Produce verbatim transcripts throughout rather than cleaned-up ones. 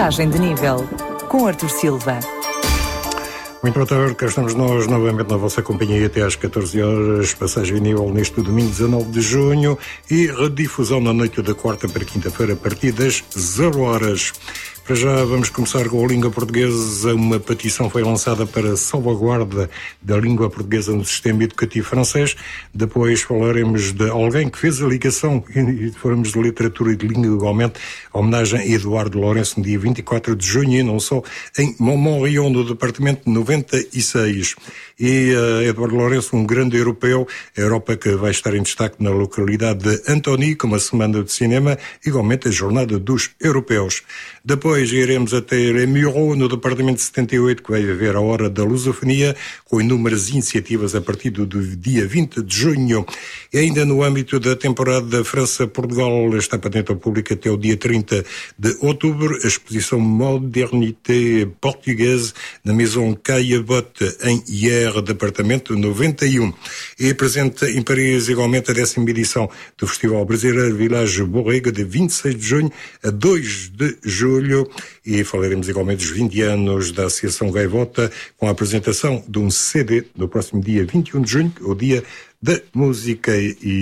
Passagem de nível, com Artur Silva. Muito boa tarde, cá estamos nós novamente na vossa companhia até às catorze horas, passagem de nível neste domingo dezanove de junho e redifusão na noite da quarta para quinta-feira a partir das zero horas. Para já vamos começar com a língua portuguesa. Uma petição foi lançada para a salvaguarda da língua portuguesa no sistema educativo francês. Depois falaremos de alguém que fez a ligação, e falamos de literatura e de língua igualmente, a homenagem a Eduardo Lourenço no dia vinte e quatro de junho e não só, em Montmorillon, no departamento noventa e seis. E uh, Eduardo Lourenço, um grande europeu, a Europa que vai estar em destaque na localidade de Antony, com uma semana de cinema, igualmente a Jornada dos Europeus. Depois iremos até Muro, no departamento setenta e oito, que vai haver a Hora da Lusofonia, com inúmeras iniciativas a partir do dia vinte de junho. E ainda no âmbito da temporada da França-Portugal, está patente ao público até o dia trinta de outubro, a exposição Modernité Portuguesa na Maison Caillebotte, em Hyères, departamento noventa e um. E presente em Paris, igualmente, a décima edição do Festival Brasileiro Village Borrega, de vinte e seis de junho a dois de julho. E falaremos igualmente dos vinte anos da Associação Gaivota, com a apresentação de um C D no próximo dia vinte e um de junho, o dia da música.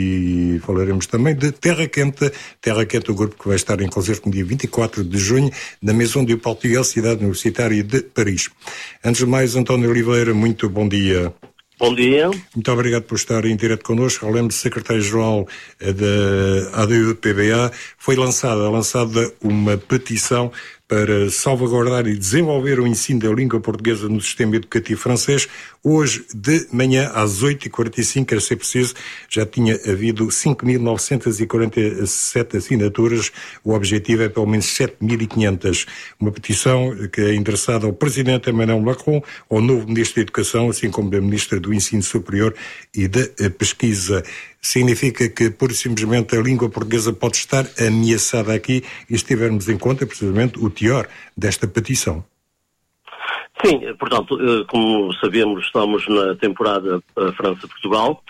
E falaremos também de Terra Quente. Terra Quente, o grupo que vai estar em concerto no dia vinte e quatro de junho, na Maison du Portugal, cidade universitária de Paris. Antes de mais, António Oliveira, muito bom dia. Bom dia. Muito obrigado por estar em direto connosco. Eu lembro de secretário-geral da A D U P B A, foi lançada, lançada uma petição para salvaguardar e desenvolver o ensino da língua portuguesa no sistema educativo francês. Hoje, de manhã, às oito e quarenta e cinco, a ser preciso, já tinha havido cinco mil novecentas e quarenta e sete assinaturas. O objetivo é pelo menos sete mil e quinhentas. Uma petição que é endereçada ao Presidente Emmanuel Macron, ao novo Ministro da Educação, assim como da Ministra do Ensino Superior e da Pesquisa. Significa que, pura e simplesmente, a língua portuguesa pode estar ameaçada aqui e se tivermos em conta, precisamente, o teor desta petição. Sim, portanto, como sabemos, estamos na temporada França-Portugal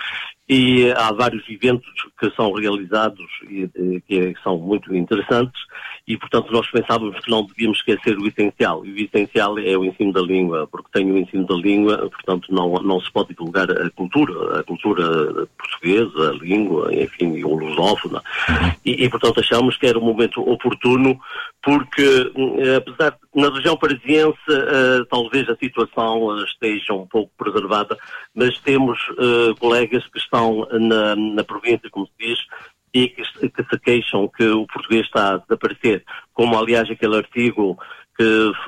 e há vários eventos que são realizados e que são muito interessantes e, portanto, nós pensávamos que não devíamos esquecer o essencial. E o essencial é o ensino da língua, porque sem o ensino da língua, portanto, não, não se pode divulgar a cultura, a cultura portuguesa, a língua, enfim, o lusófona. E, e, portanto, achamos que era um momento oportuno, porque, apesar de, na região parisiense, uh, talvez a situação uh, esteja um pouco preservada, mas temos uh, colegas que estão na, na província, como se diz, e que, que se queixam que o português está a desaparecer, como aliás aquele artigo que,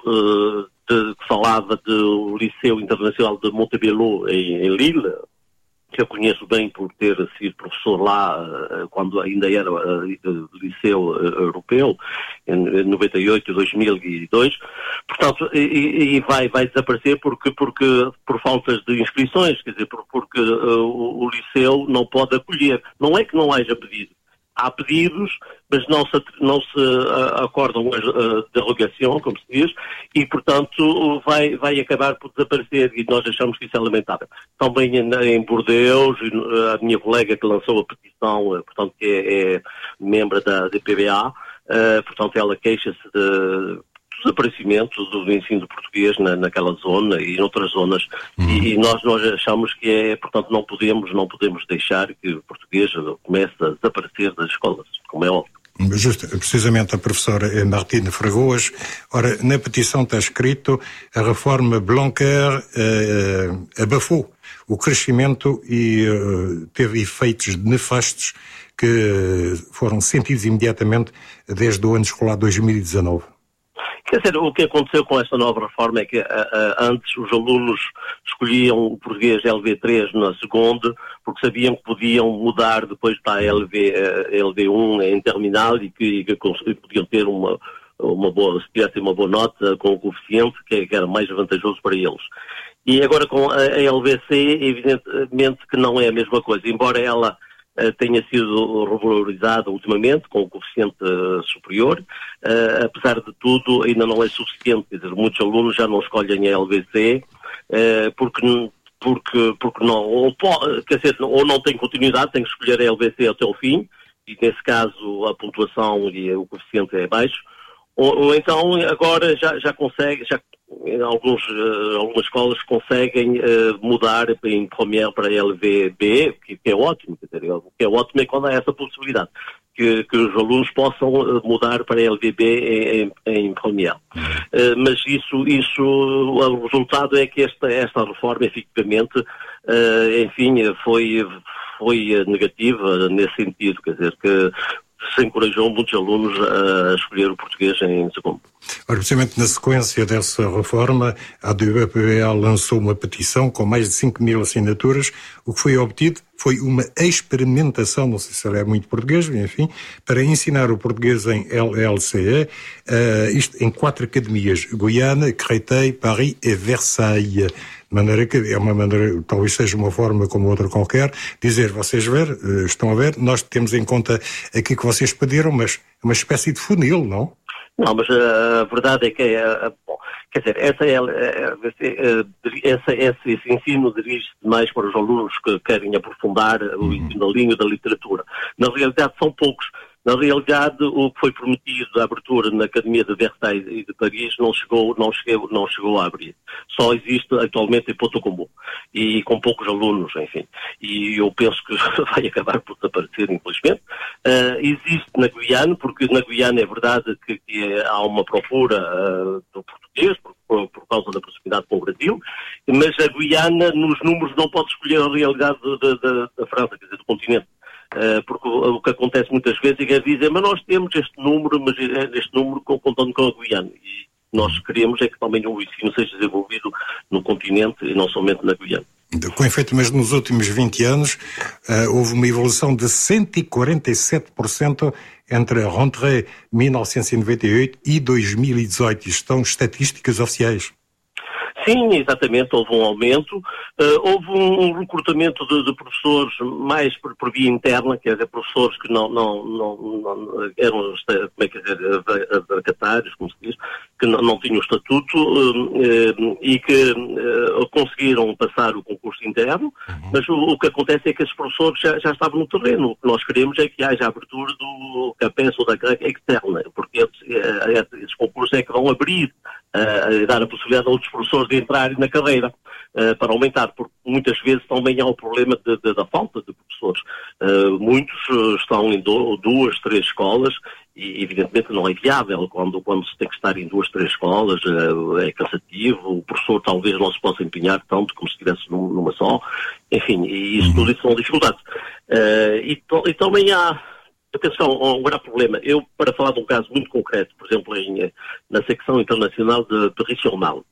uh, de, que falava do Liceu Internacional de Montebello em, em Lille, que eu conheço bem por ter sido professor lá uh, quando ainda era uh, Liceu uh, Europeu, em noventa e oito, dois mil e dois. Portanto, e, e vai, vai desaparecer porque, porque, por faltas de inscrições, quer dizer, por, porque uh, o, o Liceu não pode acolher. Não é que não haja pedido. Há pedidos, mas não se, não se uh, acordam a uh, derrogação, como se diz, e, portanto, vai, vai acabar por desaparecer, e nós achamos que isso é lamentável. Também em, em Bordeaux, a minha colega que lançou a petição, uh, portanto, que é, é membro da D P B A, uh, portanto, ela queixa-se de desaparecimento do ensino de português na, naquela zona e em outras zonas. Uhum. E, e nós, nós achamos que é, portanto, não podemos, não podemos deixar que o português comece a desaparecer das escolas, como é óbvio. Justo, precisamente a professora Martine Fragoas. Ora, na petição está escrito: a reforma Blanquer eh, abafou o crescimento e eh, teve efeitos nefastos que foram sentidos imediatamente desde o ano escolar dois mil e dezanove. Quer dizer, o que aconteceu com esta nova reforma é que uh, uh, antes os alunos escolhiam o português L V três na segunda, porque sabiam que podiam mudar depois para a L V, uh, L V um em terminal e que, e que podiam ter uma, uma boa, se tivessem uma boa nota com o coeficiente, que, que era mais vantajoso para eles. E agora com a, a L V C, evidentemente que não é a mesma coisa, embora ela uh, tenha sido revalorizada ultimamente com o coeficiente uh, superior, uh, apesar de tudo ainda não é suficiente. Quer dizer, muitos alunos já não escolhem a L V C uh, porque, porque, porque não, ou, quer dizer, ou não tem continuidade, tem que escolher a L V C até o fim, e nesse caso a pontuação e o coeficiente é baixo, ou, ou então agora já, já consegue, já, alguns, uh, algumas escolas conseguem uh, mudar em Première para L V B, que, que é ótimo, quer dizer, o que é ótimo é quando há essa possibilidade, que, que os alunos possam uh, mudar para L V B em, em, em Première. Uh, mas isso, isso, o resultado é que esta, esta reforma, efetivamente, uh, enfim, foi, foi negativa nesse sentido, quer dizer, que se encorajou muitos alunos a escolher o português em segundo. Ora, precisamente na sequência dessa reforma, a D U P B A lançou uma petição com mais de cinco mil assinaturas. O que foi obtido foi uma experimentação, não sei se ela é muito português, enfim, para ensinar o português em L L C E, uh, isto em quatro academias, Guiana, Créteil, Paris e Versailles. De maneira que é uma maneira, talvez seja uma forma como outra qualquer, dizer, vocês ver, estão a ver, nós temos em conta aqui que vocês pediram, mas uma espécie de funil, não? Não, mas a verdade é que, é, bom, quer dizer, essa é, é, essa, esse, esse ensino dirige-se mais para os alunos que querem aprofundar o ensino da língua e da literatura. Na realidade são poucos. Na realidade, o que foi prometido da abertura na Academia de Versailles e de Paris não chegou, não chegou, não chegou a abrir. Só existe atualmente em Porto Comum. E com poucos alunos, enfim. E eu penso que vai acabar por desaparecer, infelizmente. Uh, existe na Guiana, porque na Guiana é verdade que, que há uma procura uh, do português, por, por, por causa da proximidade com o Brasil, mas a Guiana, nos números, não pode escolher a realidade da, da, da França, quer dizer, do continente. Uh, porque o, o que acontece muitas vezes é que dizem, mas nós temos este número, mas este número contando com a Guiana. E nós queremos é que também o ensino seja desenvolvido no continente e não somente na Guiana. Com efeito, mas nos últimos vinte anos uh, houve uma evolução de cento e quarenta e sete por cento entre a rentrée mil novecentos e noventa e oito e dois mil e dezoito. Isto são estatísticas oficiais. Sim, exatamente, houve um aumento, uh, houve um, um recrutamento de, de professores mais por, por via interna, quer dizer, professores que não, não, não, não eram, como é que dizer, vacatários, como se diz, que não, não tinham estatuto uh, uh, e que uh, conseguiram passar o concurso interno, uhum. Mas o, o que acontece é que esses professores já, já estavam no terreno. O que nós queremos é que haja a abertura do CAPES ou da grega externa, porque esses, esses concursos é que vão abrir, uh, dar a possibilidade a outros professores de entrar na carreira, uh, para aumentar, porque muitas vezes também há o problema de, de, da falta de professores. Uh, muitos uh, estão em do, duas, três escolas e evidentemente não é viável quando, quando se tem que estar em duas, três escolas, uh, é cansativo, o professor talvez não se possa empenhar tanto como se estivesse num, numa só, enfim, e isso tudo isso são dificuldades. Uh, e, to, e também há Atenção, um grave problema. Eu, para falar de um caso muito concreto, por exemplo, em, na secção internacional de Paris-sur-Marne,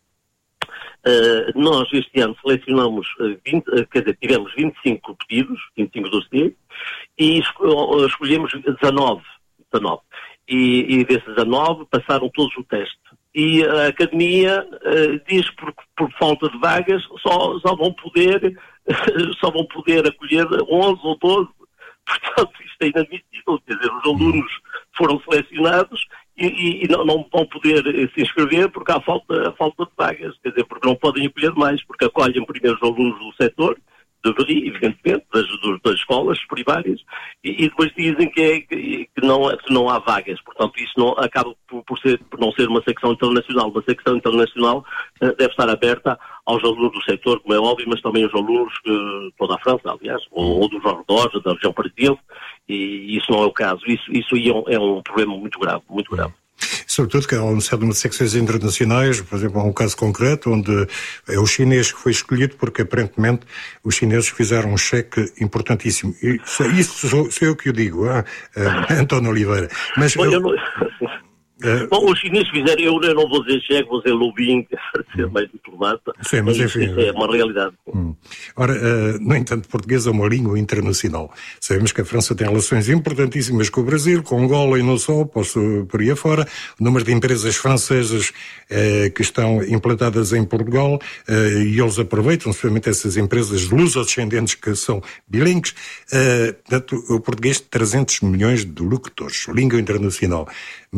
Uh, nós este ano selecionamos, uh, vinte, uh, quer dizer, tivemos vinte e cinco pedidos, vinte e cinco dossiês, e esco- escolhemos dezanove. dezanove. E, e desses dezanove passaram todos o teste. E a Academia uh, diz que por, por falta de vagas só, só, vão poder, só vão poder acolher onze ou doze. Portanto, isto é inadmissível. Quer dizer, os alunos foram selecionados e, e, e não, não vão poder se inscrever porque há falta, falta de vagas. Quer dizer, porque não podem acolher mais, porque acolhem primeiro os alunos do setor, deveria, evidentemente, das, das escolas primárias, e, e depois dizem que, é, que, que, não, que não há vagas. Portanto, isso não, acaba por, por, ser, por não ser uma secção internacional. Uma secção internacional uh, deve estar aberta aos alunos do setor, como é óbvio, mas também aos alunos de toda a França, aliás, ou, ou dos arredores, da região parisiense, e isso não é o caso. Isso, isso aí é um, é um problema muito grave, muito grave. Sobretudo que há uma série de secções internacionais, por exemplo, há um caso concreto onde é o chinês que foi escolhido porque aparentemente os chineses fizeram um cheque importantíssimo. E isso sou, sou eu que o digo, ah, ah, António Oliveira. Mas Bom, eu... Eu não... Uh, Bom, os chineses fizeram, eu, eu não vou dizer cheque, vou dizer lobbying, para ser hum. mais diplomata. Sim, mas enfim. Isso é uma realidade. Hum. Ora, uh, no entanto, português é uma língua internacional. Sabemos que a França tem relações importantíssimas com o Brasil, com Angola e não só, posso por aí afora. O número de empresas francesas uh, que estão implantadas em Portugal, uh, e eles aproveitam, especialmente essas empresas luso-descendentes que são bilíngues. Uh, portanto, o português tem trezentos milhões de locutores, língua internacional. Mas aqui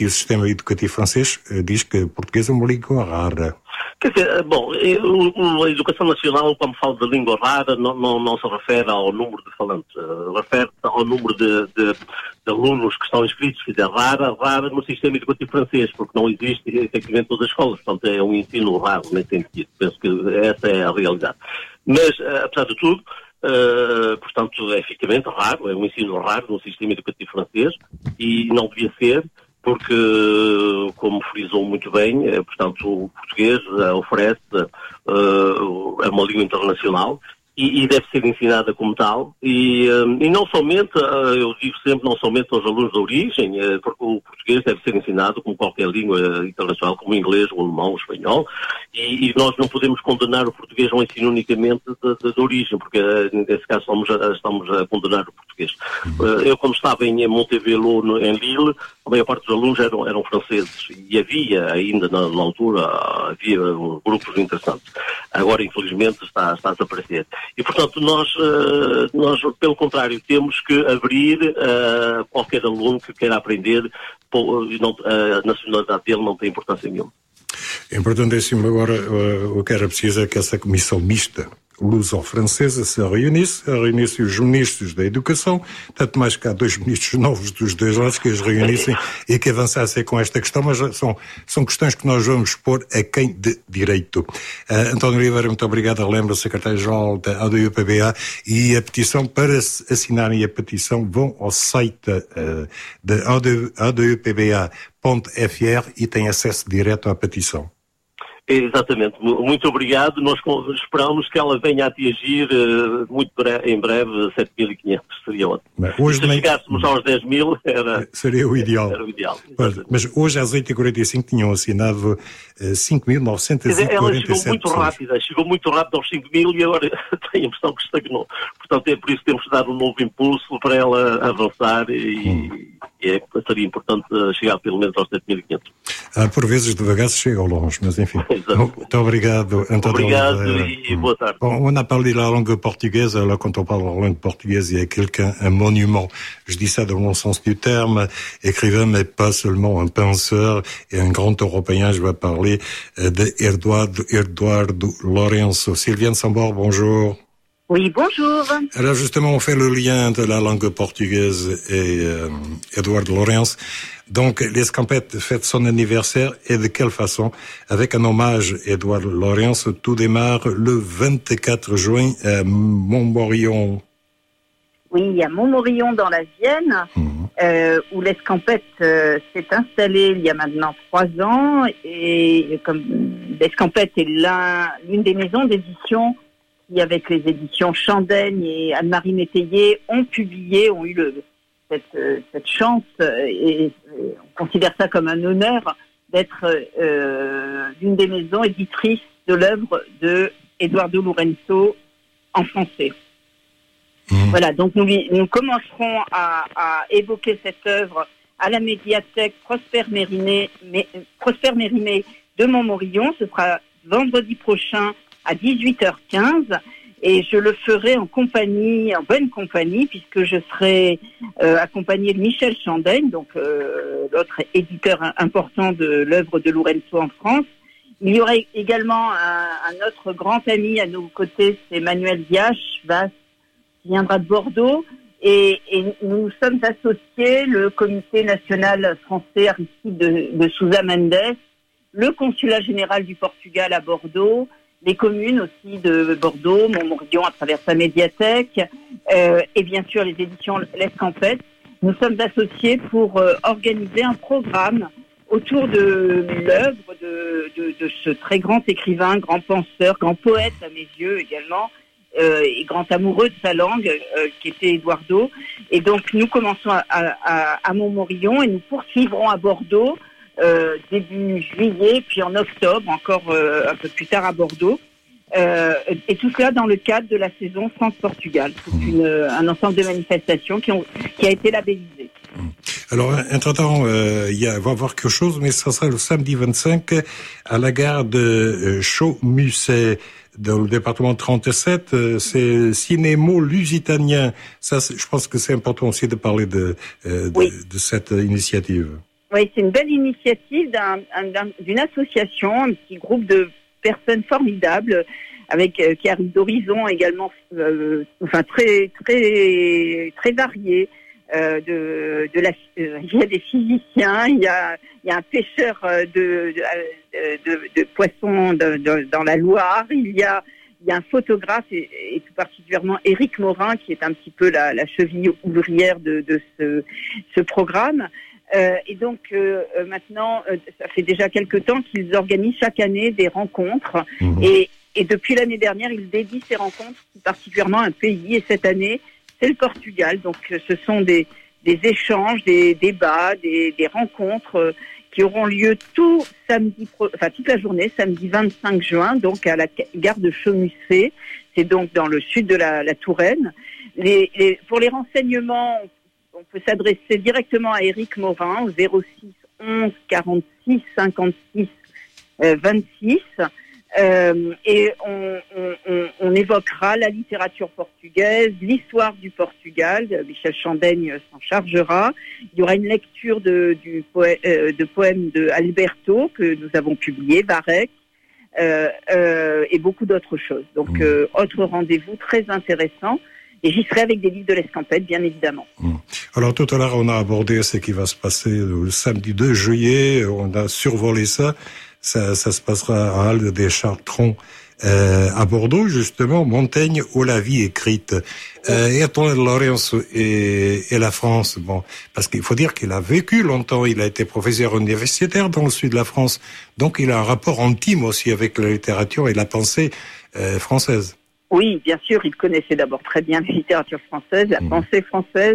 que o sistema educativo francês diz que português é uma língua rara. Quer dizer, bom, a educação nacional, quando fala de língua rara, não, não, não se refere ao número de falantes, refere-se ao número de, de, de alunos que estão inscritos. Quer dizer, rara, rara no sistema educativo francês, porque não existe efetivamente todas as escolas, portanto é um ensino raro nesse sentido. Penso que essa é a realidade. Mas, apesar de tudo, Uh, portanto, é efetivamente raro, é um ensino raro no sistema educativo francês e não devia ser, porque, como frisou muito bem, é, portanto, o português uh, oferece, uh, é uma língua internacional e, e deve ser ensinada como tal. E, uh, e não somente, uh, eu digo sempre, não somente aos alunos de origem, uh, porque o português deve ser ensinado como qualquer língua internacional, como o inglês, o alemão, o espanhol, e, e nós não podemos condenar o português a um ensino unicamente de, de, de origem, porque uh, nesse caso estamos a, estamos a condenar o português. Uh, eu, quando estava em Montevelo, no, em Lille, a maior parte dos alunos eram, eram franceses, e havia ainda na, na altura, havia grupos interessantes. Agora, infelizmente, está, está a desaparecer. E, portanto, nós, uh, nós, pelo contrário, temos que abrir uh, qualquer aluno que queira aprender, pô, não, a nacionalidade dele não tem importância nenhuma. É importantíssimo agora, uh, o que era preciso é que essa comissão mista luso-francesa se reunisse, reunisse os ministros da Educação, tanto mais que há dois ministros novos dos dois lados que os reunissem e que avançassem com esta questão, mas são, são questões que nós vamos pôr a quem de direito. Uh, António Oliveira, muito obrigado. Lembro, secretário-geral da A D U P B A, e a petição, para assinarem a petição, vão ao site uh, da A D U P B A ponto F R e têm acesso direto à petição. Exatamente, muito obrigado. Nós esperamos que ela venha a atingir uh, muito breve, em breve sete mil e quinhentos, seria ótimo. Mas hoje se nem... chegássemos aos dez mil, era, seria o ideal. Era o ideal, mas hoje às oito e quarenta e cinco tinham assinado uh, cinco mil novecentos e quarenta e sete. Ela chegou muito pessoas. rápida, chegou muito rápido aos cinco mil e agora tenho a impressão que estagnou. Portanto, é por isso que temos de dar um novo impulso para ela avançar e, hum. e é, seria importante chegar pelo menos aos sete mil e quinhentos. Ah, por vezes devagar se chega ao longe, mas enfim. Muito obrigado, António. Obrigado et boa tarde. Bon, on a parlé de la langue portugaise. Alors, quand on parle de la langue portugaise, il y a quelqu'un, un monument. Je dis ça dans le bon sens du terme. Écrivain, mais pas seulement un penseur et un grand européen. Je vais parler de Eduardo, Eduardo Lourenço. Sylviane Sambor, bonjour. Oui, bonjour. Alors justement, on fait le lien de la langue portugaise et euh, Eduardo Lourenço. Donc, l'Escampette fête son anniversaire, et de quelle façon? Avec un hommage à Eduardo Lourenço. Tout démarre le vingt-quatre juin à Montmorillon. Oui, à Montmorillon dans la Vienne, mmh. euh, où l'Escampette euh, s'est installée il y a maintenant trois ans. Et comme l'Escampette est l'un, l'une des maisons d'édition qui, avec les éditions Chandaigne et Anne-Marie Métayer, ont publié, ont eu le, cette, cette chance, et, et on considère ça comme un honneur, d'être euh, l'une des maisons éditrices de l'œuvre de Eduardo Lourenço en français. Mmh. Voilà, donc nous, nous commencerons à, à évoquer cette œuvre à la médiathèque Prosper Mérimée, Prosper Mérimée de Montmorillon. Ce sera vendredi prochain à dix-huit heures quinze, et je le ferai en compagnie, en bonne compagnie, puisque je serai euh, accompagnée de Michel Chandaigne, donc euh, l'autre éditeur important de l'œuvre de Lourenço en France. Il y aura également un, un autre grand ami à nos côtés, c'est Manuel Diach, qui viendra de Bordeaux, et, et nous nous sommes associés, le Comité national français Aristide de, de Sousa Mendes, le Consulat général du Portugal à Bordeaux, les communes aussi de Bordeaux, Montmorillon à travers sa médiathèque, euh, et bien sûr les éditions L'Escampette. Nous sommes associés pour euh, organiser un programme autour de l'œuvre de, de, de ce très grand écrivain, grand penseur, grand poète à mes yeux également, euh, et grand amoureux de sa langue, euh, qui était Eduardo. Et donc nous commençons à, à, à Montmorillon et nous poursuivrons à Bordeaux Euh, début juillet, puis en octobre, encore euh, un peu plus tard à Bordeaux. Euh, et tout cela dans le cadre de la saison France-Portugal. C'est une, un ensemble de manifestations qui, ont, qui a été labellisé. Alors, entre-temps, euh, il y a, va y avoir quelque chose, mais ça sera le samedi vingt-cinq à la gare de euh, Chaux-Musset, dans le département trente-sept. Euh, c'est Cinémo Lusitanien. Ça, je pense que c'est important aussi de parler de, euh, de, oui. de cette initiative. Oui, c'est une belle initiative d'un, d'un, d'une association, un petit groupe de personnes formidables, avec euh, qui arrivent d'horizons également, euh, enfin très très très variés. Euh, de, de la, euh, il y a des physiciens, il y a, il y a un pêcheur de, de, de, de poissons de, de, dans la Loire, il y a, il y a un photographe et, et tout particulièrement Éric Morin qui est un petit peu la, la cheville ouvrière de, de ce, ce programme. Euh, et donc euh, maintenant, euh, ça fait déjà quelque temps qu'ils organisent chaque année des rencontres mmh. et, et depuis l'année dernière, ils dédient ces rencontres tout particulièrement à un pays et cette année, c'est le Portugal, donc ce sont des, des échanges, des débats, des, des rencontres euh, qui auront lieu tout samedi, pro, enfin toute la journée, samedi vingt-cinq juin, donc à la gare de Chaumusset. C'est donc dans le sud de la, la Touraine. Les, les, pour les renseignements, on peut s'adresser directement à Éric Morin au zéro six onze quarante-six cinquante-six euh, vingt-six. Euh, et on, on, on évoquera la littérature portugaise, l'histoire du Portugal. Michel Chandaigne s'en chargera. Il y aura une lecture de, du poème, euh, de poèmes de Alberto que nous avons publié, Varec, euh, euh, et beaucoup d'autres choses. Donc, mmh. euh, autre rendez-vous très intéressant. Et j'y serai avec des livres de l'Escampette, bien évidemment. Mmh. Alors, tout à l'heure, on a abordé ce qui va se passer le samedi deux juillet. On a survolé ça. Ça, ça se passera à Halles des Chartrons, euh, à Bordeaux, justement, Montaigne ou la vie écrite. Euh, et Antoine Lorenzo et, et la France, bon, parce qu'il faut dire qu'il a vécu longtemps, il a été professeur universitaire dans le sud de la France, donc il a un rapport intime aussi avec la littérature et la pensée euh, française. Oui, bien sûr, il connaissait d'abord très bien la littérature française, la mmh. pensée française.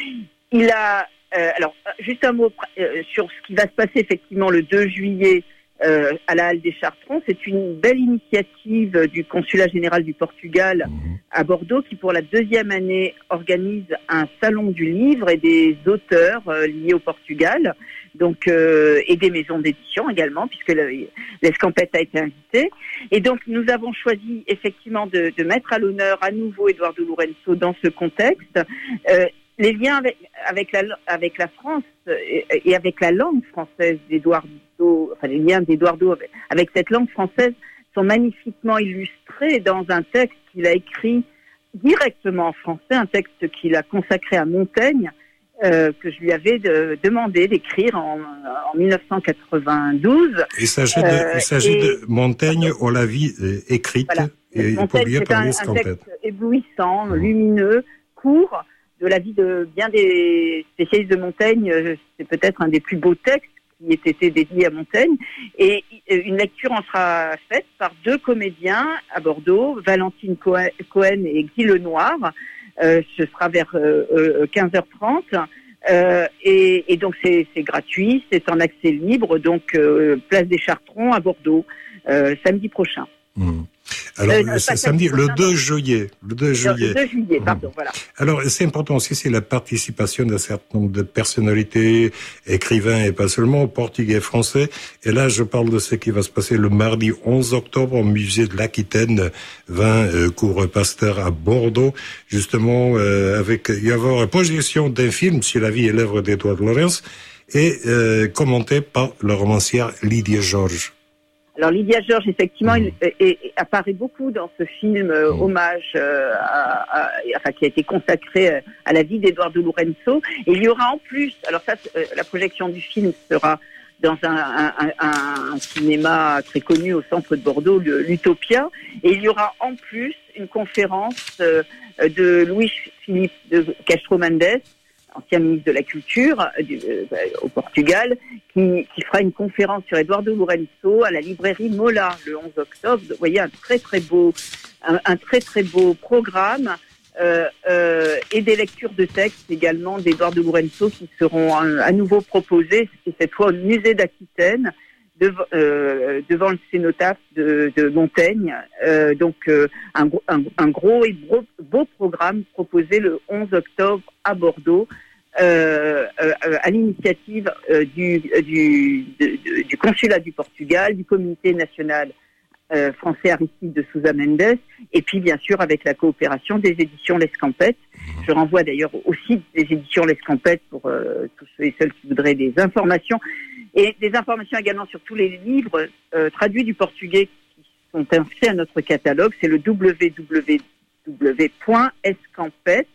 Il a, euh, alors, juste un mot euh, sur ce qui va se passer effectivement le deux juillet, Euh, à la Halle des Chartrons. C'est une belle initiative du Consulat général du Portugal à Bordeaux qui, pour la deuxième année, organise un salon du livre et des auteurs euh, liés au Portugal, donc euh, et des maisons d'édition également, puisque le, l'Escampette a été invité. Et donc, nous avons choisi effectivement de, de mettre à l'honneur à nouveau Eduardo Lourenço dans ce contexte. Euh, les liens avec, avec, la, avec la France et, et avec la langue française d'Eduardo, enfin les liens d'Eduardo avec, avec cette langue française sont magnifiquement illustrés dans un texte qu'il a écrit directement en français, un texte qu'il a consacré à Montaigne, euh, que je lui avais de, demandé d'écrire en, en dix-neuf cent quatre-vingt-douze. Il s'agit de, euh, il s'agit et, de Montaigne ou la vie euh, écrite voilà. et Montaigne, publiée par l'Escampette. C'est un, un texte éblouissant, mmh. lumineux, court, de la vie de bien des spécialistes de Montaigne. C'est peut-être un des plus beaux textes qui ait été dédié à Montaigne. Et une lecture en sera faite par deux comédiens à Bordeaux, Valentine Cohen et Guy Lenoir. Euh, ce sera vers euh, quinze heures trente. Euh, et, et donc c'est, c'est gratuit, c'est en accès libre, donc euh, place des Chartrons à Bordeaux, euh, samedi prochain. Mmh. Alors, euh, c'est samedi, le deux juillet. Le deux juillet. Le deux juillet, pardon, voilà. Alors, c'est important aussi, c'est la participation d'un certain nombre de personnalités, écrivains et pas seulement, portugais, français. Et là, je parle de ce qui va se passer le mardi onze octobre au musée de l'Aquitaine, vingt euh, cours Pasteur à Bordeaux. Justement, euh, avec, il y avoir une projection d'un film sur la vie et l'œuvre d'Edouard Lorenz et euh, commenté par la romancière Lydia Georges. Alors Lydia Georges, effectivement, mmh. il, il, il apparaît beaucoup dans ce film euh, mmh. hommage, euh, à, à, enfin qui a été consacré à la vie d'Eduardo Lourenço. Et il y aura en plus, alors ça, euh, la projection du film sera dans un, un, un, un cinéma très connu au centre de Bordeaux, le, l'Utopia. Et il y aura en plus une conférence euh, de Louis-Philippe de Castro-Mendes, ancien ministre de la Culture du, euh, au Portugal, qui, qui fera une conférence sur Eduardo Lourenço à la librairie Mola le onze octobre. Vous voyez, un très très beau, un, un très très beau programme euh, euh, et des lectures de textes également d'Eduardo Lourenço qui seront à, à nouveau proposées, et cette fois au musée d'Aquitaine, Devant, euh, devant le cénotaphe de, de Montaigne. Euh, donc euh, un, un, un gros et beau, beau programme proposé le onze octobre à Bordeaux euh, euh, à l'initiative euh, du, du, de, de, du consulat du Portugal, du comité national euh, français Aristide de Souza Mendes, et puis bien sûr avec la coopération des éditions L'Escampette. Je renvoie d'ailleurs au site des éditions L'Escampette pour euh, tous ceux et celles qui voudraient des informations, et des informations également sur tous les livres euh, traduits du portugais qui sont inscrits à notre catalogue. C'est le w w w point escampette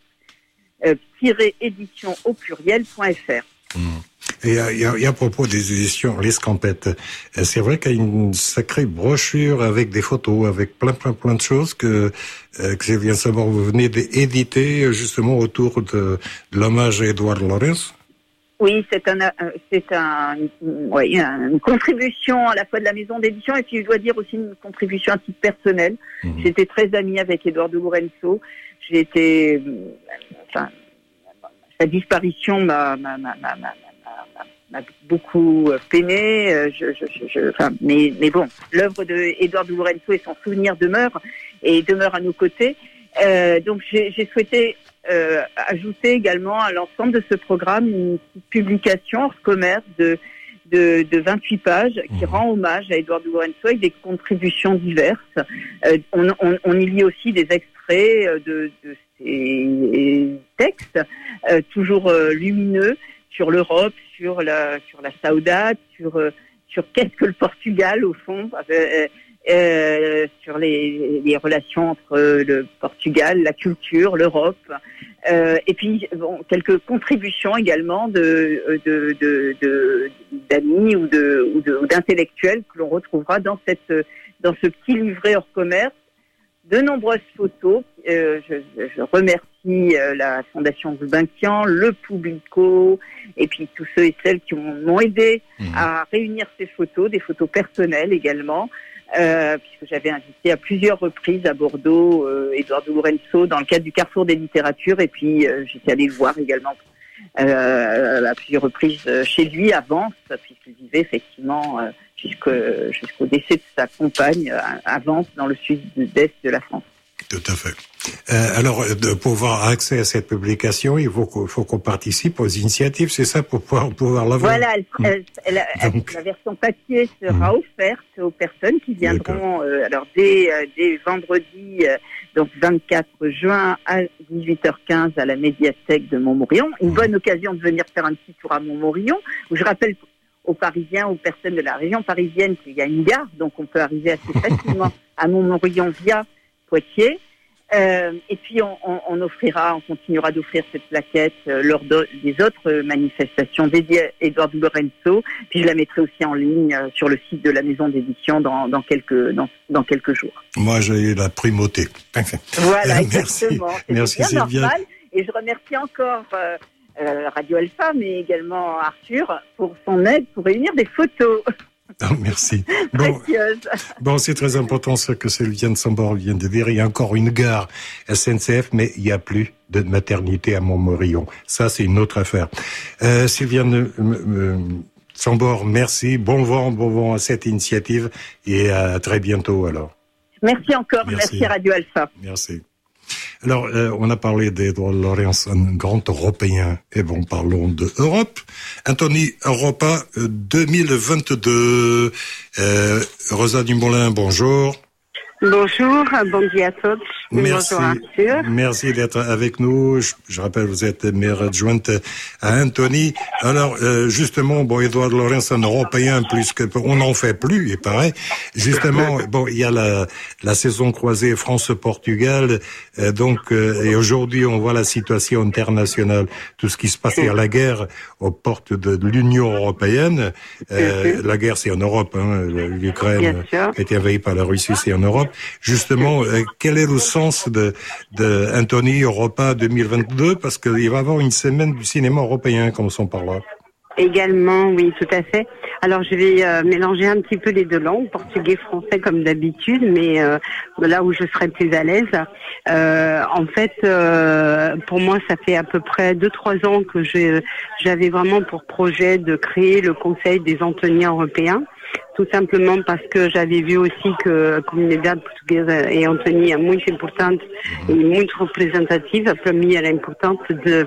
tiret édition au pluriel point f r. Et, et, et à propos des éditions L'Escampette, c'est vrai qu'il y a une sacrée brochure avec des photos, avec plein plein plein de choses que euh, que Sylviane Sambor, vous venez d'éditer justement autour de, de l'hommage à Édouard Lourenço. Oui, c'est un, c'est un, oui, une contribution à la fois de la maison d'édition, et puis je dois dire aussi une contribution à titre personnel. Mmh. J'étais très amie avec Édouard de Lourenço. J'ai été, enfin, sa disparition m'a, m'a, m'a, m'a, m'a, m'a beaucoup peiné. Je, je, je, je, enfin, mais, mais bon, l'œuvre de Édouard de Lourenço et son souvenir demeurent et demeurent à nos côtés. Euh, donc j'ai, j'ai souhaité euh, ajouter également à l'ensemble de ce programme une petite publication hors commerce de, de, de vingt-huit pages qui rend hommage à Édouard de Lourenço avec des contributions diverses. Euh, on, on, on y lit aussi des extraits de, de ces textes, euh, toujours euh, lumineux, sur l'Europe, sur la, sur la Saudade, sur, euh, sur qu'est-ce que le Portugal au fond. Euh, Euh, sur les, les relations entre le Portugal, la culture, l'Europe, euh, et puis bon, quelques contributions également de, de, de, de d'amis ou de, ou de ou d'intellectuels que l'on retrouvera dans cette dans ce petit livret hors commerce. De nombreuses photos. Euh, je, je remercie euh, la Fondation Gulbenkian, le Publico, et puis tous ceux et celles qui m'ont aidé mmh. à réunir ces photos, des photos personnelles également. Euh, puisque j'avais invité à plusieurs reprises à Bordeaux euh, Édouard de Lourenço dans le cadre du Carrefour des littératures, et puis euh, j'étais allée le voir également euh, à plusieurs reprises euh, chez lui à Vence, puisqu'il vivait effectivement euh, jusqu'au, jusqu'au décès de sa compagne à, à Vence, dans le sud-est de la France. Tout à fait. Euh, alors, de, pour avoir accès à cette publication, il faut qu'on, faut qu'on participe aux initiatives, c'est ça, pour pouvoir, pouvoir l'avoir. Voilà, elle, elle, elle, elle, Donc... la version papier sera mmh. offerte aux personnes qui viendront euh, alors dès, euh, dès vendredi, euh, donc vingt-quatre juin à dix-huit heures quinze à la médiathèque de Montmorillon. Une mmh. bonne occasion de venir faire un petit tour à Montmorillon, où je rappelle aux Parisiens, aux personnes de la région parisienne qu'il y a une gare, donc on peut arriver assez facilement à Montmorillon via Poitiers. Euh, et puis on, on, on offrira, on continuera d'offrir cette plaquette euh, lors de, des autres manifestations dédiées à Édouard de Lourenço. Puis je la mettrai aussi en ligne euh, sur le site de la maison d'édition dans, dans quelques dans, dans quelques jours. Moi, j'ai la primauté. Voilà, euh, exactement. Merci, C'est bien Sylviane. normal. Et je remercie encore euh, euh, Radio Alpha, mais également Arthur pour son aide pour réunir des photos. Oh, merci. Bon, bon, c'est très important ce que Sylviane Sambor vient de dire. Il y a encore une gare S N C F, mais il n'y a plus de maternité à Montmorillon. Ça, c'est une autre affaire. Euh, Sylviane euh, Sambor, merci. Bon vent, bon vent à cette initiative et à très bientôt alors. Merci encore. Merci, merci Radio Alpha. Merci. Alors, euh, on a parlé d'Édouard Lourenço, un grand Européen. Et bon, parlons de Europe. Anthony Europa deux mille vingt-deux. Euh, Rosa Dumoulin, bonjour. Bonjour, bon dia à tous. Merci, bonjour Arthur. Merci d'être avec nous. Je, je rappelle, vous êtes maire adjointe à Antony. Alors, euh, justement, bon, Édouard Lourenço, un Européen plus que on n'en fait plus, il paraît. Justement, bon, il y a la, la saison croisée France-Portugal, euh, donc, euh, et aujourd'hui, on voit la situation internationale, tout ce qui se passe, il y a la guerre aux portes de, de l'Union européenne. Euh, la guerre, c'est en Europe, hein, l'Ukraine qui a été envahie par la Russie, c'est en Europe. Justement, euh, quel est le sens de, de Antony Europa deux mille vingt-deux? Parce qu'il va y avoir une semaine du cinéma européen, commençons par là. Également, oui, tout à fait. Alors, je vais euh, mélanger un petit peu les deux langues, portugais-français comme d'habitude, mais euh, là où je serai plus à l'aise. Euh, en fait, euh, pour moi, ça fait à peu près deux, trois ans que je, j'avais vraiment pour projet de créer le Conseil des Antoniens européens. Tout simplement parce que j'avais vu aussi que a comunidade portuguesa em Antony é muito importante e muito representativa. Para mim era importante de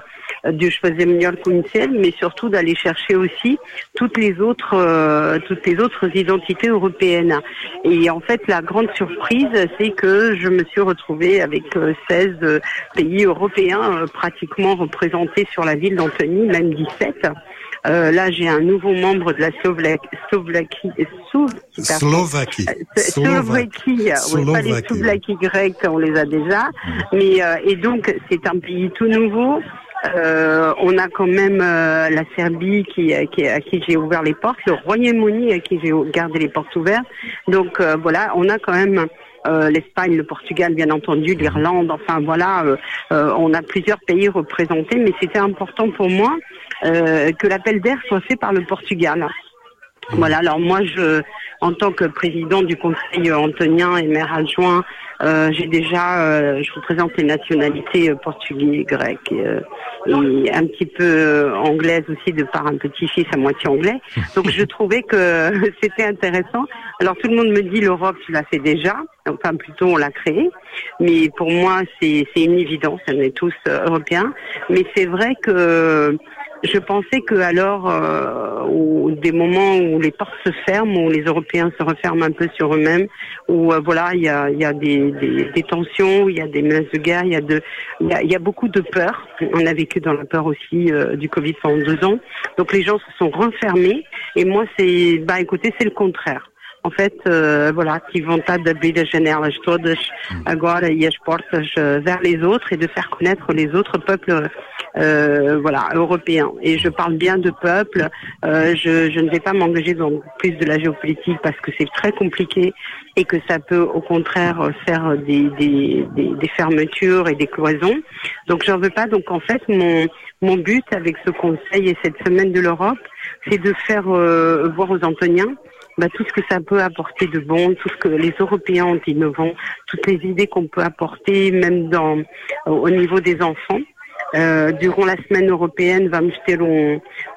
de je faisais melhor conhecer, mais surtout d'aller chercher aussi toutes les autres, euh, toutes les autres identités européennes. Et en fait, la grande surprise, c'est que je me suis retrouvée avec euh, seize euh, pays européens euh, pratiquement représentés sur la ville d'Antony, même dix-sept. Euh, là, j'ai un nouveau membre de la Slovaquie, Slovaquie, Slovaquie, Slovaquie, oui, pas les Slovaquies grecques, on les a déjà, mais euh, et donc c'est un pays tout nouveau. Euh, on a quand même euh, la Serbie qui, qui, à qui j'ai ouvert les portes, le Royaume-Uni à qui j'ai gardé les portes ouvertes. Donc euh, voilà, on a quand même euh, l'Espagne, le Portugal, bien entendu, l'Irlande. Enfin voilà, euh, euh, on a plusieurs pays représentés, mais c'était important pour moi euh, que l'appel d'air soit fait par le Portugal. Voilà, alors moi, je, en tant que président du Conseil antonien et maire adjoint, euh, j'ai déjà, euh, je représente les nationalités euh, portugais, grec euh, et un petit peu euh, anglaise aussi, de par un petit-fils à moitié anglais. Donc je trouvais que c'était intéressant. Alors tout le monde me dit l'Europe, tu l'as fait déjà, enfin plutôt on l'a créée, mais pour moi c'est c'est une évidence, on est tous euh, européens. Mais c'est vrai que je pensais que alors, euh, au, des moments où les portes se ferment, où les Européens se referment un peu sur eux-mêmes, où euh, voilà, il y a, y a des, des, des tensions, il y a des menaces de guerre, il y a de, il y a, y a beaucoup de peur. On a vécu dans la peur aussi euh, du Covid pendant deux ans. Donc les gens se sont renfermés. Et moi, c'est, bah écoutez, c'est le contraire. En fait, euh, voilà, qui vontade d'abrir as janelas todas agora e as portas vers les autres et de faire connaître les autres peuples, euh, voilà, européens. Et je parle bien de peuples. Euh, je, je ne vais pas m'engager dans plus de la géopolitique parce que c'est très compliqué et que ça peut au contraire faire des, des, des, des fermetures et des cloisons. Donc j'en veux pas. Donc en fait, mon mon but avec ce conseil et cette semaine de l'Europe, c'est de faire euh, voir aux Antoniens bah, tout ce que ça peut apporter de bon, tout ce que les Européens ont innovant, toutes les idées qu'on peut apporter, même dans au niveau des enfants. Euh, durant la semaine européenne, vamos ter um,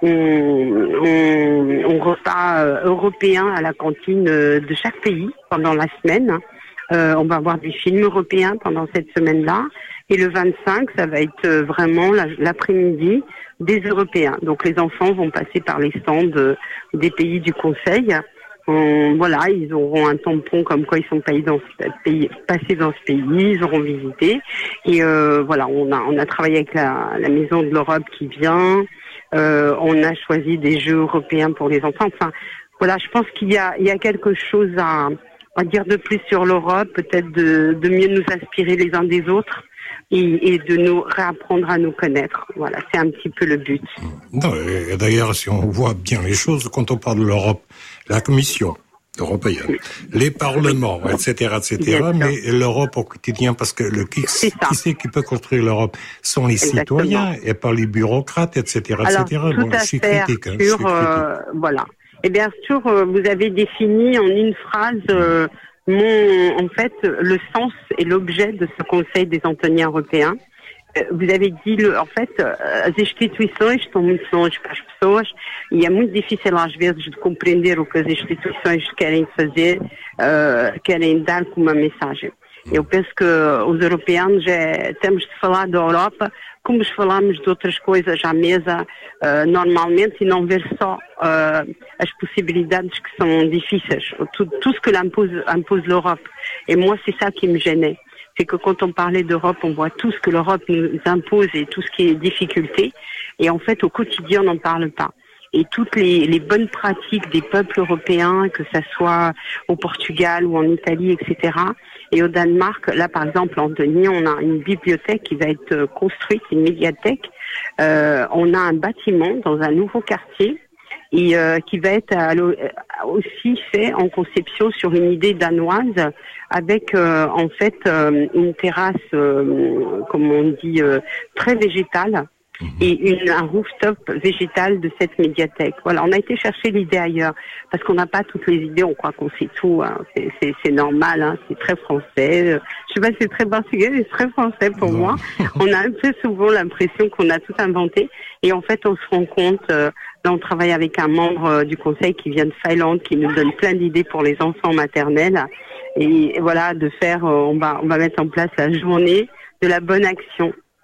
um, um, um repas euh, européen à la cantine euh, de chaque pays pendant la semaine. Euh, on va voir des films européens pendant cette semaine-là. Et le vingt-cinq, ça va être vraiment la, l'après-midi des Européens. Donc les enfants vont passer par les stands de, des pays du Conseil. On, voilà, ils auront un tampon comme quoi ils sont pays dans ce pays, passés dans ce pays, ils auront visité. Et euh, voilà, on a on a travaillé avec la, la Maison de l'Europe qui vient. Euh, on a choisi des jeux européens pour les enfants. Enfin, voilà, je pense qu'il y a il y a quelque chose à, à dire de plus sur l'Europe, peut-être de, de mieux nous inspirer les uns des autres. Et, et de nous réapprendre à nous connaître. Voilà, c'est un petit peu le but. Non, et d'ailleurs, si on voit bien les choses, quand on parle de l'Europe, la Commission européenne, oui. les parlements, oui. et cetera, et cetera, mais l'Europe au quotidien, parce que le qui, c'est qui c'est qui peut construire l'Europe sont les Exactement. Citoyens et pas les bureaucrates, et cetera, Alors, et cetera. Tout bon, à je suis fait, critique. Hein, sur, euh, voilà. Et bien sûr, vous avez défini en une phrase. Euh, Mon, en fait, le sens et l'objet de ce Conseil des Antoniens européens. Vous avez dit, le, en fait, as instituições estão muito longe para as pessoas e é muito difícil às vezes de compreender o que as instituições querem fazer, uh, querem dar como uma mensagem. Eu penso que os europeus é, temos de falar da Europa como falamos de outras coisas à mesa uh, normalmente e não ver só uh, as possibilidades que são difíceis, tout, tout ce que l'impose impose l'Europe. Et moi, c'est ça qui me gênait. C'est que quand on parlait d'Europe, on voit tout ce que l'Europe nous impose et tout ce qui est difficulté. Et en fait, au quotidien, on n'en parle pas. Et toutes les, les bonnes pratiques des peuples européens, que ça soit au Portugal ou en Italie, et cetera. Et au Danemark, là par exemple, en Antony, on a une bibliothèque qui va être construite, une médiathèque. Euh, on a un bâtiment dans un nouveau quartier et euh, qui va être aussi fait en conception sur une idée danoise avec euh, en fait euh, une terrasse, euh, comme on dit, euh, très végétale. Et une, un rooftop végétal de cette médiathèque. Voilà, on a été chercher l'idée ailleurs parce qu'on n'a pas toutes les idées, on croit qu'on sait tout. Hein. C'est, c'est, c'est normal, hein. C'est très français. Je sais pas si c'est très portugais, mais c'est très français pour non. moi. On a un peu souvent l'impression qu'on a tout inventé et en fait on se rend compte. Euh, là, on travaille avec un membre euh, du conseil qui vient de Finlande, qui nous donne plein d'idées pour les enfants maternels. Et, et voilà, de faire, euh, on va on va mettre en place la journée de la bonne action.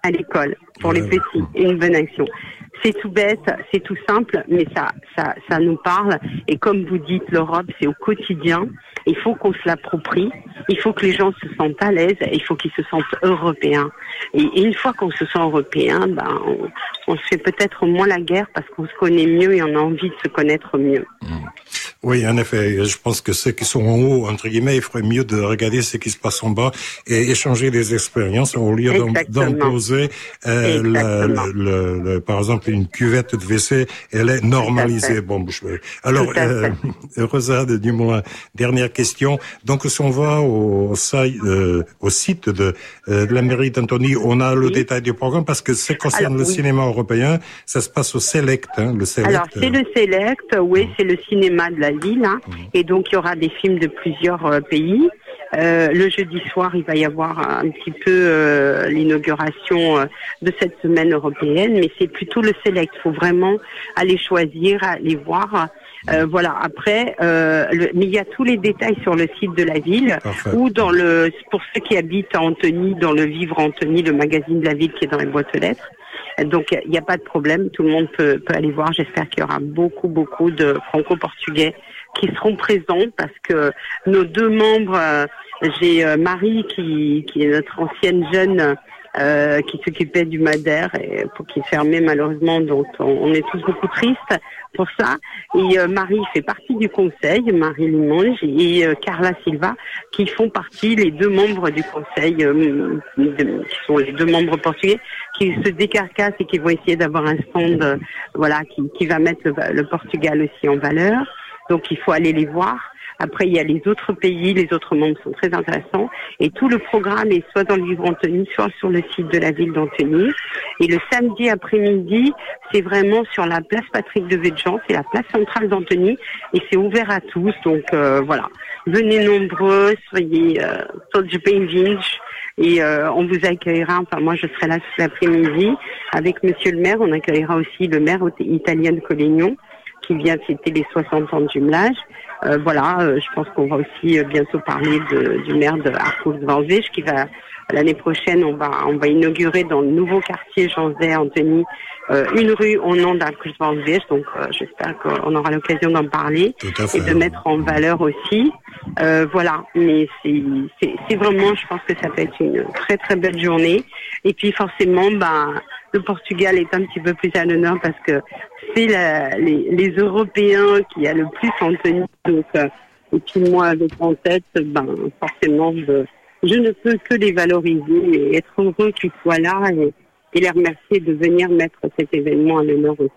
à l'école pour ouais. les petits, une bonne action. C'est tout bête, c'est tout simple, mais ça, ça, ça nous parle. Et comme vous dites, l'Europe, c'est au quotidien. Il faut qu'on se l'approprie. Il faut que les gens se sentent à l'aise. Il faut qu'ils se sentent européens. Et, et une fois qu'on se sent européen, ben, on, on se fait peut-être moins la guerre parce qu'on se connaît mieux et on a envie de se connaître mieux. Mmh. Oui, en effet, je pense que ceux qui sont en haut, entre guillemets, il ferait mieux de regarder ce qui se passe en bas et échanger des expériences au lieu d'imposer, euh, la, le, le, par exemple, une cuvette de W C, elle est normalisée. Bon, je vais... Alors, euh, Rosa Dumoulin, dernière question. Donc, si on va au, euh, au site de, euh, de la mairie d'Antony, on a le oui. détail du programme parce que ce qui concerne Alors, le oui. cinéma européen, ça se passe au Select, hein, le Select. Alors, c'est le Select, oui, c'est le cinéma de la ville, hein, mmh. et donc il y aura des films de plusieurs euh, pays. Euh, le jeudi soir, il va y avoir un petit peu euh, l'inauguration euh, de cette semaine européenne, mais c'est plutôt le Select. Il faut vraiment aller choisir, aller voir. Euh, voilà. Après, euh, le, mais il y a tous les détails sur le site de la ville. Parfait. Ou dans le, pour ceux qui habitent à Antony, dans le Vivre Antony, le magazine de la ville qui est dans les boîtes aux lettres. Donc il n'y a pas de problème, tout le monde peut, peut aller voir. J'espère qu'il y aura beaucoup, beaucoup de franco-portugais qui seront présents parce que nos deux membres, euh, j'ai euh, Marie qui, qui est notre ancienne jeune euh, qui s'occupait du Madère et pour qui fermait malheureusement, donc on, on est tous beaucoup tristes pour ça. Et euh, Marie fait partie du conseil, Marie Limonge et euh, Carla Silva qui font partie, les deux membres du conseil, euh, de, qui sont les deux membres portugais, qui se décarcassent et qui vont essayer d'avoir un stand, euh, voilà, qui, qui va mettre le, le Portugal aussi en valeur. Donc il faut aller les voir. Après, il y a les autres pays, les autres membres sont très intéressants. Et tout le programme est soit dans le Vivre Antony, soit sur le site de la ville d'Antony. Et le samedi après-midi, c'est vraiment sur la place Patrick de Védjean, c'est la place centrale d'Antony. Et c'est ouvert à tous. Donc euh, voilà, venez nombreux, soyez euh, todos bem-vindos. Et euh, on vous accueillera, enfin moi je serai là tout l'après-midi. Avec monsieur le maire, on accueillera aussi le maire italien de Collignon, qui vient fêter les soixante ans de jumelage. Euh, voilà, euh, je pense qu'on va aussi euh, bientôt parler de, du maire de Arcos-Vanzège qui va, l'année prochaine, on va, on va inaugurer dans le nouveau quartier Jean Zay, Antony, euh, une rue au nom d'Arcos-Vanzège. Donc, euh, j'espère qu'on aura l'occasion d'en parler et de mettre en valeur aussi. Euh, voilà, mais c'est, c'est, c'est vraiment, je pense que ça peut être une très très belle journée. Et puis forcément, ben, le Portugal est un petit peu plus à l'honneur parce que c'est la, les, les Européens qui a le plus Antony. Donc, euh, et puis moi, avec en tête, ben, forcément, je, je ne peux que les valoriser et être heureux qu'ils soient là et, et les remercier de venir mettre cet événement à l'honneur aussi.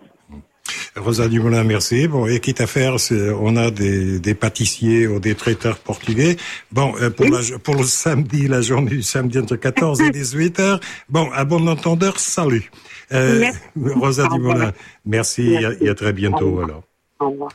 Rosa Dumoulin, merci. Bon, et quitte à faire, c'est, on a des, des pâtissiers ou des traiteurs portugais. Bon, euh, pour, oui. la, pour le samedi, la journée du samedi entre quatorze et dix-huit heures. Bon, à bon entendeur, salut. Euh, merci. Rosa Dumoulin, merci, merci. Et à très bientôt. Au alors. Au revoir.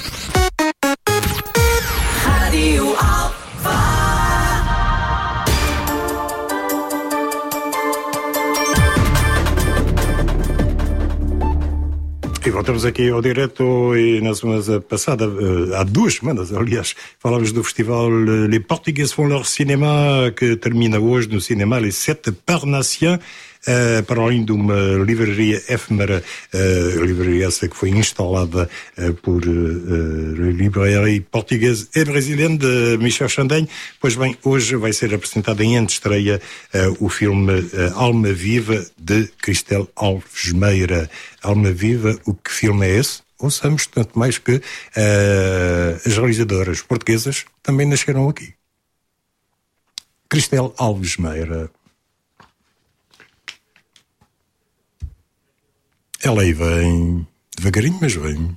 E voltamos aqui ao direto e na semana passada, há duas semanas, aliás, falámos do festival Les Portugais font leur cinéma, que termina hoje no cinema Les Sept Parnassiens, uh, para além de uma livraria efêmera, uh, livraria essa que foi instalada uh, por uh, a livraria portuguesa e brasileira de Michel Chandaigne. Pois bem, hoje vai ser apresentado em antestreia uh, o filme uh, Alma Viva, de Cristel Alves Meira. Alma Viva, o que filme é esse? Ouçamos, tanto mais que uh, as realizadoras portuguesas também nasceram aqui. Cristel Alves Meira. Ela aí vem devagarinho, mas vem.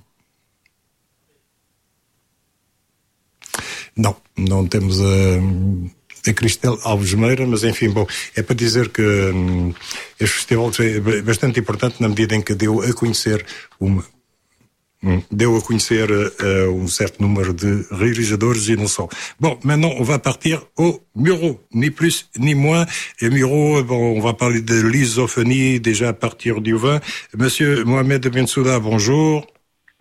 Não, não temos a, a Cristel Alves Meira, mas enfim, bom, é para dizer que hum, este festival é bastante importante na medida em que deu a conhecer uma, hum, deu a conhecer uh, um certo número de realizadores et non só. Bon, maintenant on va partir au Muro, ni plus ni moins. Et Muro, bon, on va parler de l'isophonie déjà à partir du vingt. Monsieur Mohamed Bensouda, bonjour.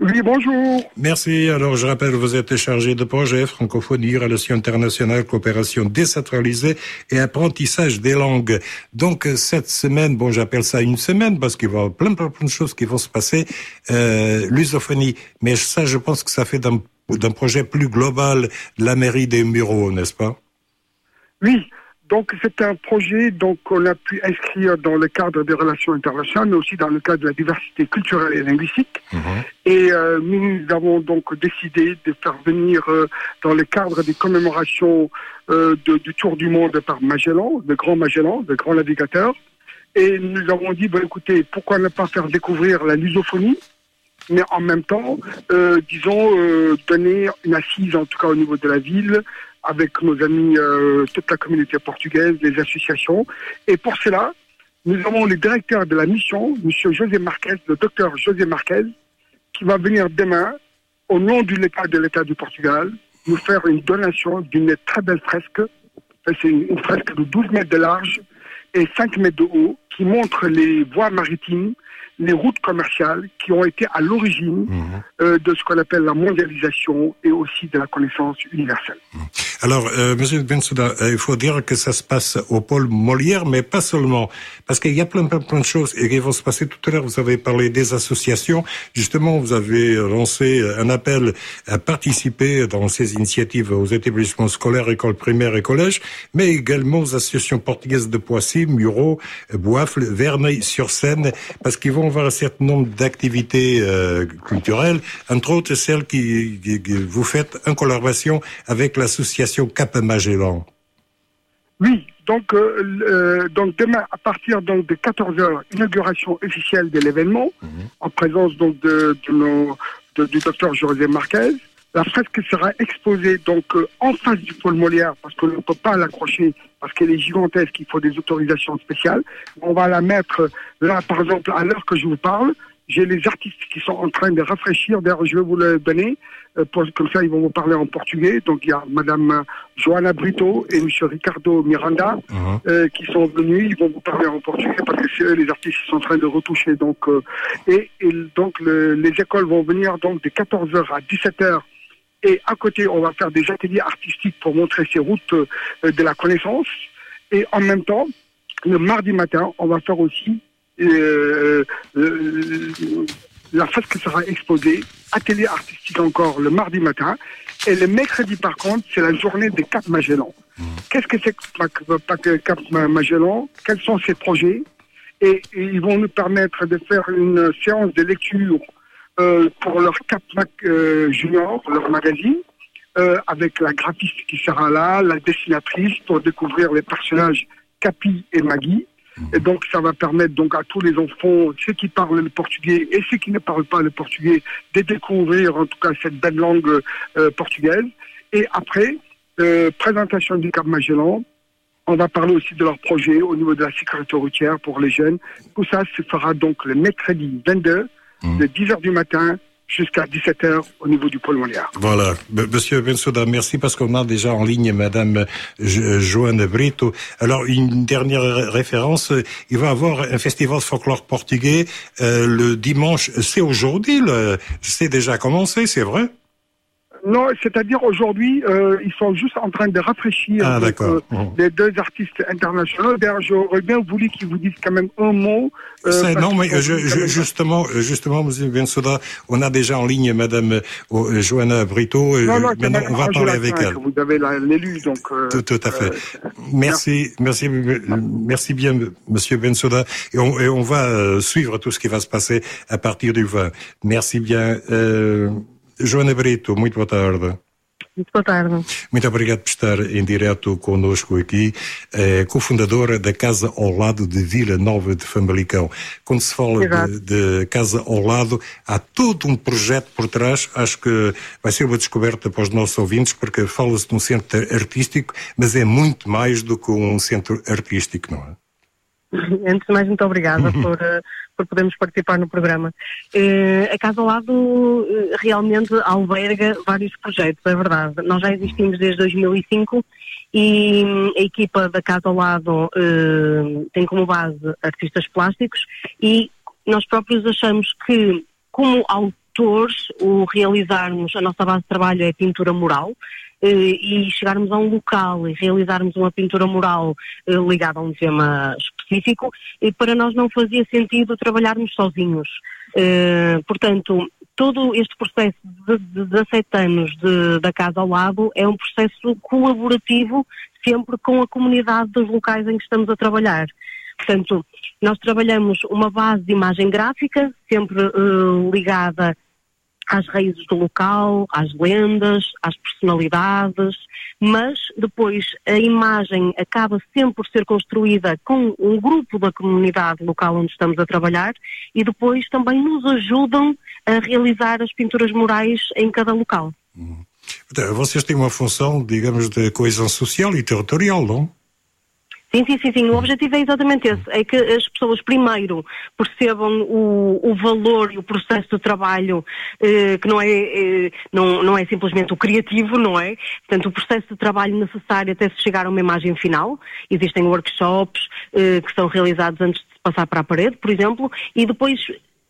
Oui, bonjour. Merci. Alors, je rappelle, vous êtes chargé de projet francophonie, relations internationales, coopération décentralisée et apprentissage des langues. Donc, cette semaine, bon, j'appelle ça une semaine parce qu'il va y avoir plein, plein, plein de choses qui vont se passer. Euh, l'usophonie. Mais ça, je pense que ça fait d'un, d'un projet plus global de la mairie des Mureaux, n'est-ce pas? Oui. Donc, c'est un projet donc, qu'on a pu inscrire dans le cadre des relations internationales, mais aussi dans le cadre de la diversité culturelle et linguistique. Mmh. Et euh, nous avons donc décidé de faire venir, euh, dans le cadre des commémorations euh, de, du Tour du Monde par Magellan, le grand Magellan, le grand navigateur. Et nous avons dit, bon, écoutez, pourquoi ne pas faire découvrir la lusophonie, mais en même temps, euh, disons, euh, donner une assise, en tout cas au niveau de la ville, avec nos amis, euh, toute la communauté portugaise, les associations. Et pour cela, nous avons le directeur de la mission, M. José Marquez, le docteur José Marquez, qui va venir demain, au nom de l'État de l'État du Portugal, nous faire une donation d'une très belle fresque. C'est une, une fresque de douze mètres de large et cinq mètres de haut, qui montre les voies maritimes, les routes commerciales qui ont été à l'origine mmh. euh, de ce qu'on appelle la mondialisation et aussi de la connaissance universelle. Alors, euh, Monsieur Bensouda, euh, il faut dire que ça se passe au pôle Molière, mais pas seulement, parce qu'il y a plein, plein, plein de choses et qui vont se passer tout à l'heure. Vous avez parlé des associations. Justement, vous avez lancé un appel à participer dans ces initiatives aux établissements scolaires, écoles primaires et collèges, mais également aux associations portugaises de Poissy, Mureaux, Boifle, Verneuil-sur-Seine, parce qu'ils vont avoir un certain nombre d'activités euh, culturelles, entre autres celles qui, qui, qui vous faites en collaboration avec l'association Cap Magellan. Oui, donc, euh, euh, donc demain à partir donc de quatorze heures, inauguration officielle de l'événement, mmh. en présence donc de, de nos, de, du docteur José Marquez. La fresque sera exposée donc euh, en face du pôle Molière parce qu'on ne peut pas l'accrocher parce qu'elle est gigantesque, il faut des autorisations spéciales. On va la mettre là, par exemple, à l'heure que je vous parle. J'ai les artistes qui sont en train de rafraîchir. D'ailleurs, je vais vous le donner. Euh, pour, comme ça, ils vont vous parler en portugais. Donc, il y a Madame Joana Brito et Monsieur Ricardo Miranda uh-huh. euh, qui sont venus. Ils vont vous parler en portugais parce que c'est eux, les artistes, qui sont en train de retoucher. Donc, euh, et, et donc, le, les écoles vont venir donc de quatorze heures à dix-sept heures. Et à côté, on va faire des ateliers artistiques pour montrer ces routes euh, de la connaissance. Et en même temps, le mardi matin, on va faire aussi euh, euh, la fresque sera exposée, atelier artistique encore le mardi matin. Et le mercredi, par contre, c'est la journée des Cap Magellan. Qu'est-ce que c'est que Cap Magellan? Quels sont ses projets? Et, et ils vont nous permettre de faire une séance de lecture Euh, pour leur Cap Mac euh, Junior, leur magazine, euh, avec la graphiste qui sera là, la dessinatrice pour découvrir les personnages Capi et Maggie. Et donc ça va permettre donc à tous les enfants, ceux qui parlent le portugais et ceux qui ne parlent pas le portugais, de découvrir en tout cas cette belle langue euh, portugaise. Et après, euh, présentation du Cap Magellan. On va parler aussi de leur projet au niveau de la sécurité routière pour les jeunes. Tout ça se fera donc le mercredi vingt-deux, de dix heures du matin jusqu'à dix-sept heures au niveau du pôle Molière. Voilà. Monsieur Bensouda, merci parce qu'on a déjà en ligne Madame Joana Brito. Alors, une dernière référence. Il va y avoir un festival folklore portugais euh, le dimanche. C'est aujourd'hui, le... c'est déjà commencé, c'est vrai? Non, c'est-à-dire aujourd'hui, euh, ils sont juste en train de rafraîchir ah, donc, euh, mmh. les deux artistes internationaux. D'ailleurs, j'aurais bien voulu qu'ils vous disent quand même un mot. Euh, non, mais je, je, justement, justement, Monsieur Bensouda, on a déjà en ligne Madame euh, Joana Brito. Non, non, maintenant, on va parler avec elle. Vous avez l'élu, donc. Euh, tout, tout à fait. Euh, merci, merci, merci bien, Monsieur Bensouda, et on, et on va euh, suivre tout ce qui va se passer à partir du vingt. Merci bien. Euh, Joana Brito, muito boa tarde. Muito boa tarde. Muito obrigado por estar em direto conosco aqui, é cofundadora da Casa ao Lado de Vila Nova de Famalicão. Quando se fala de, de Casa ao Lado, há todo um projeto por trás. Acho que vai ser uma descoberta para os nossos ouvintes, porque fala-se de um centro artístico, mas é muito mais do que um centro artístico, não é? Antes de mais, muito obrigada por, por podermos participar no programa. A Casa ao Lado realmente alberga vários projetos, é verdade. Nós já existimos desde dois mil e cinco e a equipa da Casa ao Lado uh, tem como base artistas plásticos e nós próprios achamos que, como ao setores, o realizarmos, a nossa base de trabalho é pintura mural, e chegarmos a um local e realizarmos uma pintura mural ligada a um tema específico, e para nós não fazia sentido trabalharmos sozinhos. Portanto, todo este processo de dezassete anos de, da Casa ao Lado é um processo colaborativo, sempre com a comunidade dos locais em que estamos a trabalhar. Portanto, nós trabalhamos uma base de imagem gráfica, sempre uh, ligada às raízes do local, às lendas, às personalidades, mas depois a imagem acaba sempre por ser construída com um grupo da comunidade local onde estamos a trabalhar e depois também nos ajudam a realizar as pinturas murais em cada local. Hum. Vocês têm uma função, digamos, de coesão social e territorial, não? Sim, sim, sim, sim. O objetivo é exatamente esse, é que as pessoas primeiro percebam o, o valor e o processo de trabalho, eh, que não é, eh, não, não é simplesmente o criativo, não é? Portanto, o processo de trabalho necessário até se chegar a uma imagem final. Existem workshops eh, que são realizados antes de se passar para a parede, por exemplo, e depois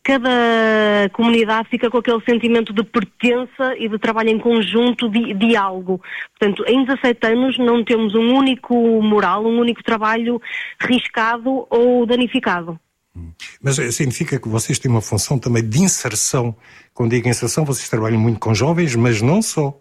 cada comunidade fica com aquele sentimento de pertença e de trabalho em conjunto de, de algo. Portanto, em dezassete anos não temos um único mural, um único trabalho riscado ou danificado. Mas significa que vocês têm uma função também de inserção. Quando digo inserção, vocês trabalham muito com jovens, mas não só.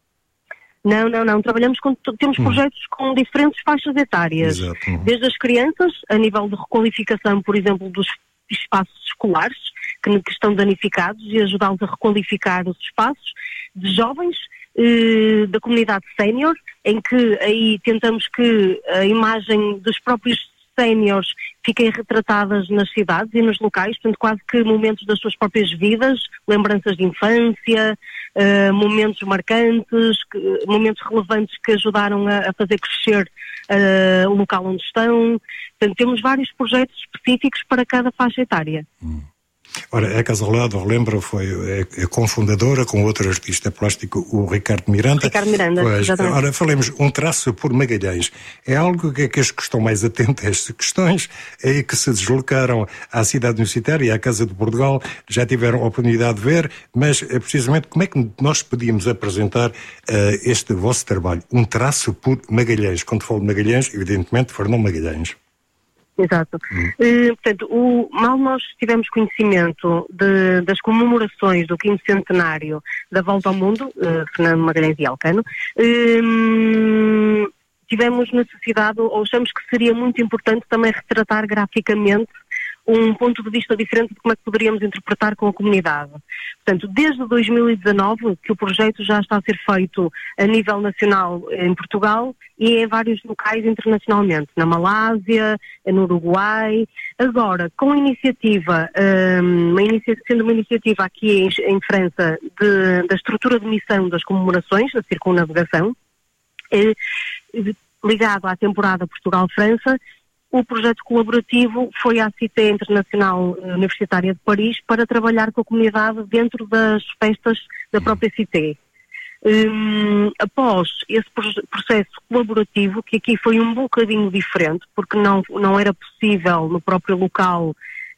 Não, não, não. Trabalhamos com, temos hum. projetos com diferentes faixas etárias. Exato. Hum. Desde as crianças, a nível de requalificação, por exemplo, dos espaços escolares que, que estão danificados e ajudá-los a requalificar os espaços, de jovens, eh, da comunidade sénior, em que aí tentamos que a imagem dos próprios séniores fiquem retratadas nas cidades e nos locais, portanto quase que momentos das suas próprias vidas, lembranças de infância, uh, momentos marcantes, que, momentos relevantes que ajudaram a, a fazer crescer uh, o local onde estão. Portanto, temos vários projetos específicos para cada faixa etária. Hum. Ora, a Casa ao Lado, relembro, foi a, a cofundadora com outro artista plástico, o Ricardo Miranda. Ricardo Miranda, pois, exatamente. Ora, falemos um traço por Magalhães. É algo que aqueles que estão mais atentos a estas questões e que se deslocaram à cidade universitária e à Casa de Portugal já tiveram a oportunidade de ver, mas precisamente como é que nós podíamos apresentar uh, este vosso trabalho? Um traço por Magalhães. Quando falo de Magalhães, evidentemente, Fernão Magalhães. Exato. Hum. Uh, portanto, o, mal nós tivemos conhecimento de, das comemorações do quinto centenário da Volta ao Mundo, uh, Fernando Magalhães e Elcano, uh, tivemos necessidade, ou achamos que seria muito importante também retratar graficamente um ponto de vista diferente de como é que poderíamos interpretar com a comunidade. Portanto, desde dois mil e dezanove que o projeto já está a ser feito a nível nacional em Portugal e em vários locais internacionalmente, na Malásia, no Uruguai. Agora, com a iniciativa, um, uma inicia- sendo uma iniciativa aqui em, em França de, da estrutura de missão das comemorações, da circunnavegação, eh, ligado à temporada Portugal-França, o projeto colaborativo foi à Cité Internacional Universitária de Paris para trabalhar com a comunidade dentro das festas da própria Cité. Um, após esse processo colaborativo, que aqui foi um bocadinho diferente, porque não, não era possível no próprio local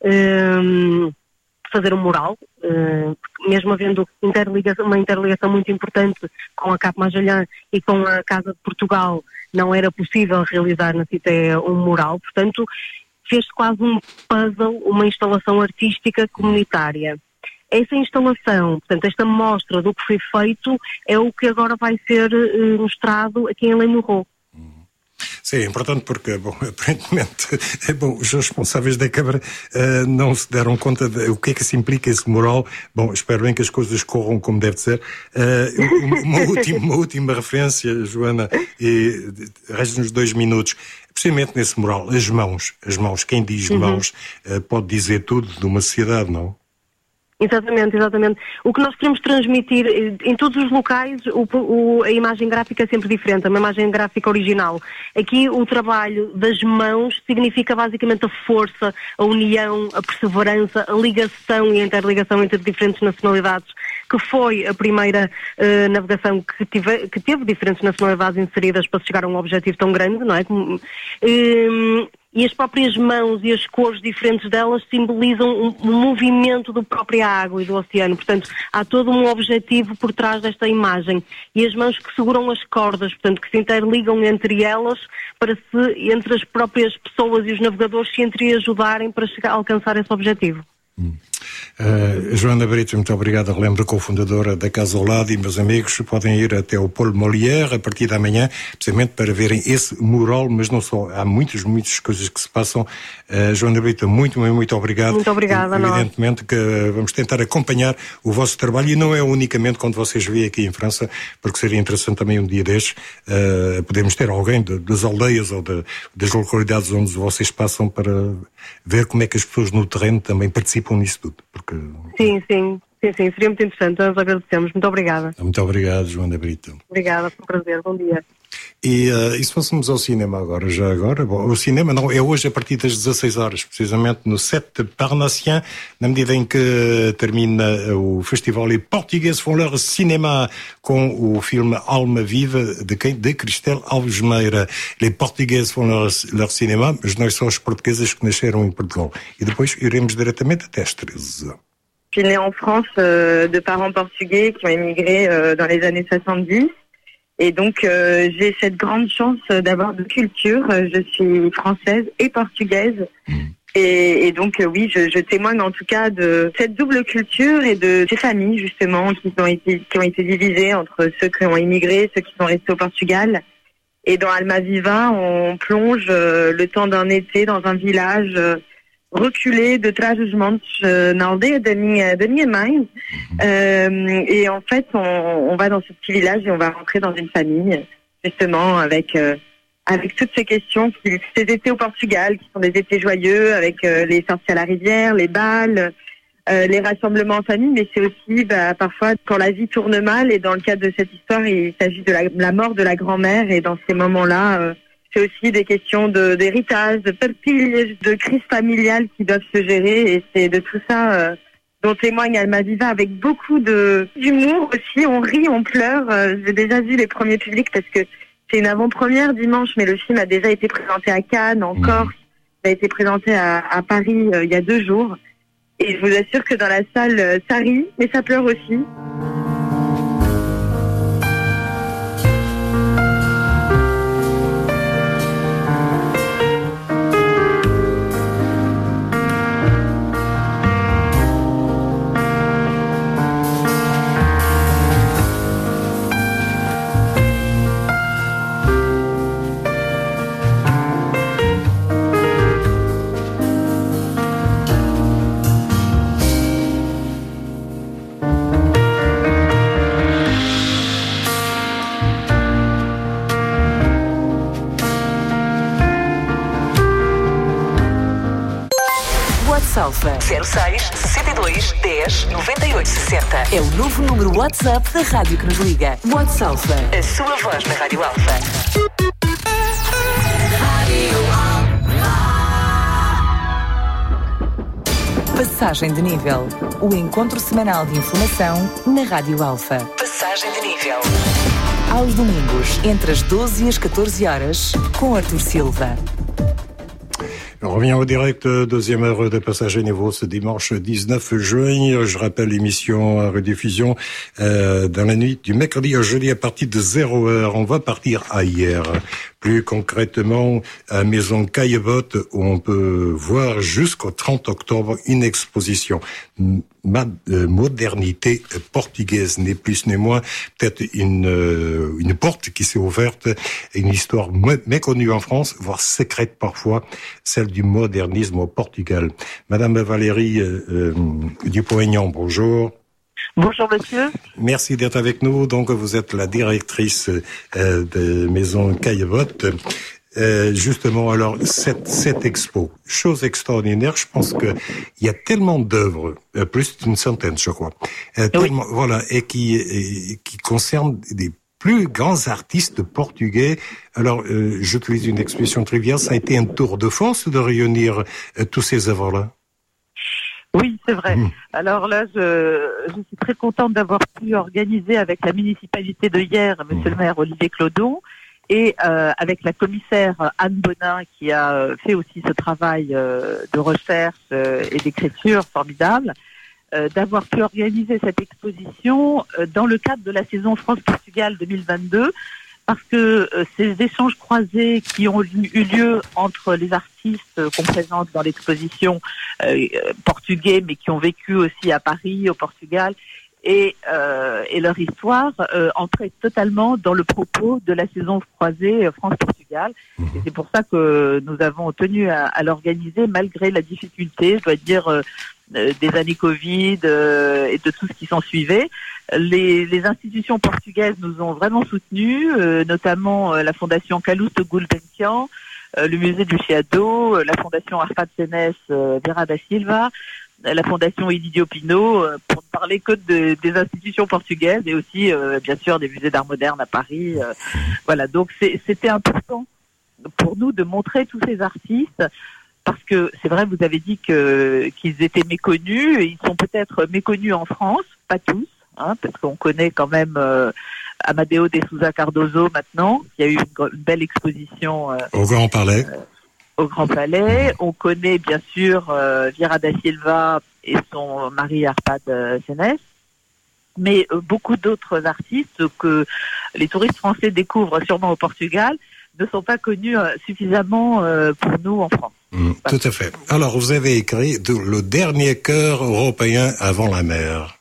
um, fazer um mural, uh, mesmo havendo interligação, uma interligação muito importante com a Cap Magellan e com a Casa de Portugal, não era possível realizar na Cité um mural, portanto fez-se quase um puzzle, uma instalação artística comunitária. Essa instalação, portanto, esta mostra do que foi feito é o que agora vai ser uh, mostrado aqui em Lemurro. Sim, é importante porque, bom, aparentemente, é bom, os responsáveis da Câmara uh, não se deram conta de o que é que se implica esse mural. Bom, espero bem que as coisas corram como deve ser. Uh, uma, uma, última, uma última referência, Joana, e resta-nos dois minutos. Precisamente nesse mural, as mãos, as mãos, quem diz uhum. mãos uh, pode dizer tudo de uma sociedade, não? Exatamente, exatamente. O que nós queremos transmitir em todos os locais, o, o, a imagem gráfica é sempre diferente, uma imagem gráfica original. Aqui o trabalho das mãos significa basicamente a força, a união, a perseverança, a ligação e a interligação entre diferentes nacionalidades, que foi a primeira uh, navegação que, tive, que teve diferentes nacionalidades inseridas para chegar a um objetivo tão grande, não é? Um, e as próprias mãos e as cores diferentes delas simbolizam um, um movimento da própria água e do oceano. Portanto, há todo um objetivo por trás desta imagem. E as mãos que seguram as cordas, portanto, que se interligam entre elas para se, entre as próprias pessoas e os navegadores, se entreajudarem para chegar a alcançar esse objetivo. Hum. Uh, Joana Brito, muito obrigado. Relembro, cofundadora da Casa ao Lado, e meus amigos podem ir até o Pôle Molière a partir da manhã, precisamente para verem esse mural, mas não só, há muitas, muitas coisas que se passam. Uh, Joana Brito, muito, muito obrigado. Muito obrigada. Evidentemente que vamos tentar acompanhar o vosso trabalho, e não é unicamente quando vocês vêm aqui em França, porque seria interessante também um dia destes uh, podermos ter alguém de, das aldeias ou de, das localidades onde vocês passam para ver como é que as pessoas no terreno também participam nisso tudo. Porque... Sim, sim, sim, sim, seria muito interessante. Nós agradecemos. Muito obrigada. Muito obrigado, Joana Brito. Obrigada, foi um prazer. Bom dia. E, uh, e se fôssemos ao cinema agora, já agora? Bom, o cinema não, é hoje a partir das dezasseis horas, precisamente no Sete Parnassien, na medida em que termina o festival. Les Portugueses font leur cinéma com o filme Alma Viva de quem? De Cristel Alves Meira. Les Portugueses font leur, leur cinéma, mas nós são os portugueses que nasceram em Portugal. E depois iremos diretamente até às treze. Je suis née en France euh, de parents portugais qui ont émigré euh, dans les années soixante-dix. Et donc, euh, j'ai cette grande chance d'avoir deux cultures. Je suis française et portugaise. Mmh. Et, et donc, euh, oui, je, je témoigne en tout cas de cette double culture et de ces familles, justement, qui ont été, qui ont été divisées entre ceux qui ont immigré, ceux qui sont restés au Portugal. Et dans Alma Viva, on plonge euh, le temps d'un été dans un village euh, reculé de Trás-os-Montes, euh, na aldeia da minha, da minha mãe. Euh, et en fait, on, on va dans ce petit village et on va rentrer dans une famille, justement, avec euh, avec toutes ces questions, qui, ces étés au Portugal, qui sont des étés joyeux, avec euh, les sorties à la rivière, les bals, euh, les rassemblements en famille, mais c'est aussi bah, parfois quand la vie tourne mal. Et dans le cadre de cette histoire, il s'agit de la, la mort de la grand-mère. Et dans ces moments-là, euh, c'est aussi des questions de, d'héritage, de partilles, de crise familiale qui doivent se gérer. Et c'est de tout ça euh, dont témoigne Alma Viva, avec beaucoup de d'humour aussi. On rit, on pleure. Euh, j'ai déjà vu les premiers publics parce que c'est une avant-première dimanche, mais le film a déjà été présenté à Cannes, en Corse. Il a été présenté à, à Paris euh, il y a deux jours. Et je vous assure que dans la salle, euh, ça rit, mais ça pleure aussi. Alfa zero seis, sessenta e dois, dez, noventa e oito, sessenta. É o novo número WhatsApp da rádio que nos liga. WhatsApp Alfa, a sua voz na Rádio Alfa. Passagem de nível. O encontro semanal de informação na Rádio Alfa. Passagem de nível. Aos domingos, entre as doze e as catorze horas, com Arthur Silva. On revient au direct, deuxième heure de Passage à Niveau ce dimanche dix-neuf juin. Je rappelle l'émission en rediffusion euh, dans la nuit du mercredi au jeudi à partir de zéro heure. On va partir à hier, plus concrètement à Maison Caillebotte, où on peut voir jusqu'au trente octobre une exposition modernité portugaise, ni plus ni moins, peut-être une une porte qui s'est ouverte, une histoire méconnue en France, voire secrète parfois, celle du modernisme au Portugal. Madame Valérie euh, Dupont-Aignan, bonjour. Bonjour monsieur. Merci d'être avec nous. Donc vous êtes la directrice euh, de Maison Caillebotte. Euh, justement, alors cette cette expo, chose extraordinaire. Je pense que il y a tellement d'œuvres, euh, plus d'une centaine, je crois, euh, oui. tellement, voilà, et qui et, qui concernent des plus grands artistes portugais. Alors, euh, j'utilise une expression triviale. Ça a été un tour de force de réunir euh, tous ces œuvres-là. Oui, c'est vrai. Mmh. Alors là, je, je suis très contente d'avoir pu organiser avec la municipalité de hier, monsieur mmh. le maire Olivier Clodon, Et euh, avec la commissaire Anne Bonin, qui a fait aussi ce travail euh, de recherche euh, et d'écriture formidable, euh, d'avoir pu organiser cette exposition euh, dans le cadre de la saison France-Portugal deux mille vingt-deux, parce que euh, ces échanges croisés qui ont eu lieu entre les artistes qu'on présente dans l'exposition euh, portugais, mais qui ont vécu aussi à Paris, au Portugal, et, euh, et leur histoire euh, entrait totalement dans le propos de la saison croisée France-Portugal. Et c'est pour ça que nous avons tenu à, à l'organiser malgré la difficulté, je dois dire, euh, des années Covid euh, et de tout ce qui s'en suivait. Les, les institutions portugaises nous ont vraiment soutenus, euh, notamment euh, la Fondation Calouste Gulbenkian, euh, le musée du Chiado, euh, la Fondation Arpad Senes euh, Vera da Silva, euh, la Fondation Edidio Pino, euh, pour ne parler que de, des institutions portugaises, et aussi euh, bien sûr des musées d'art moderne à Paris. Euh, voilà, donc c'est, c'était important pour nous de montrer tous ces artistes. Parce que c'est vrai, vous avez dit que qu'ils étaient méconnus, et ils sont peut-être méconnus en France, pas tous, hein, parce qu'on connaît quand même euh, Amadeo de Souza Cardoso maintenant, qui a eu une, une belle exposition euh, au Grand Palais. Euh, au Grand Palais. On connaît bien sûr euh, Vera da Silva et son mari Arpad euh, Senes, mais euh, beaucoup d'autres artistes que les touristes français découvrent sûrement au Portugal ne sont pas connus euh, suffisamment euh, pour nous en France. Mmh, tout à fait. Alors, vous avez écrit de, le dernier chœur européen avant la mer.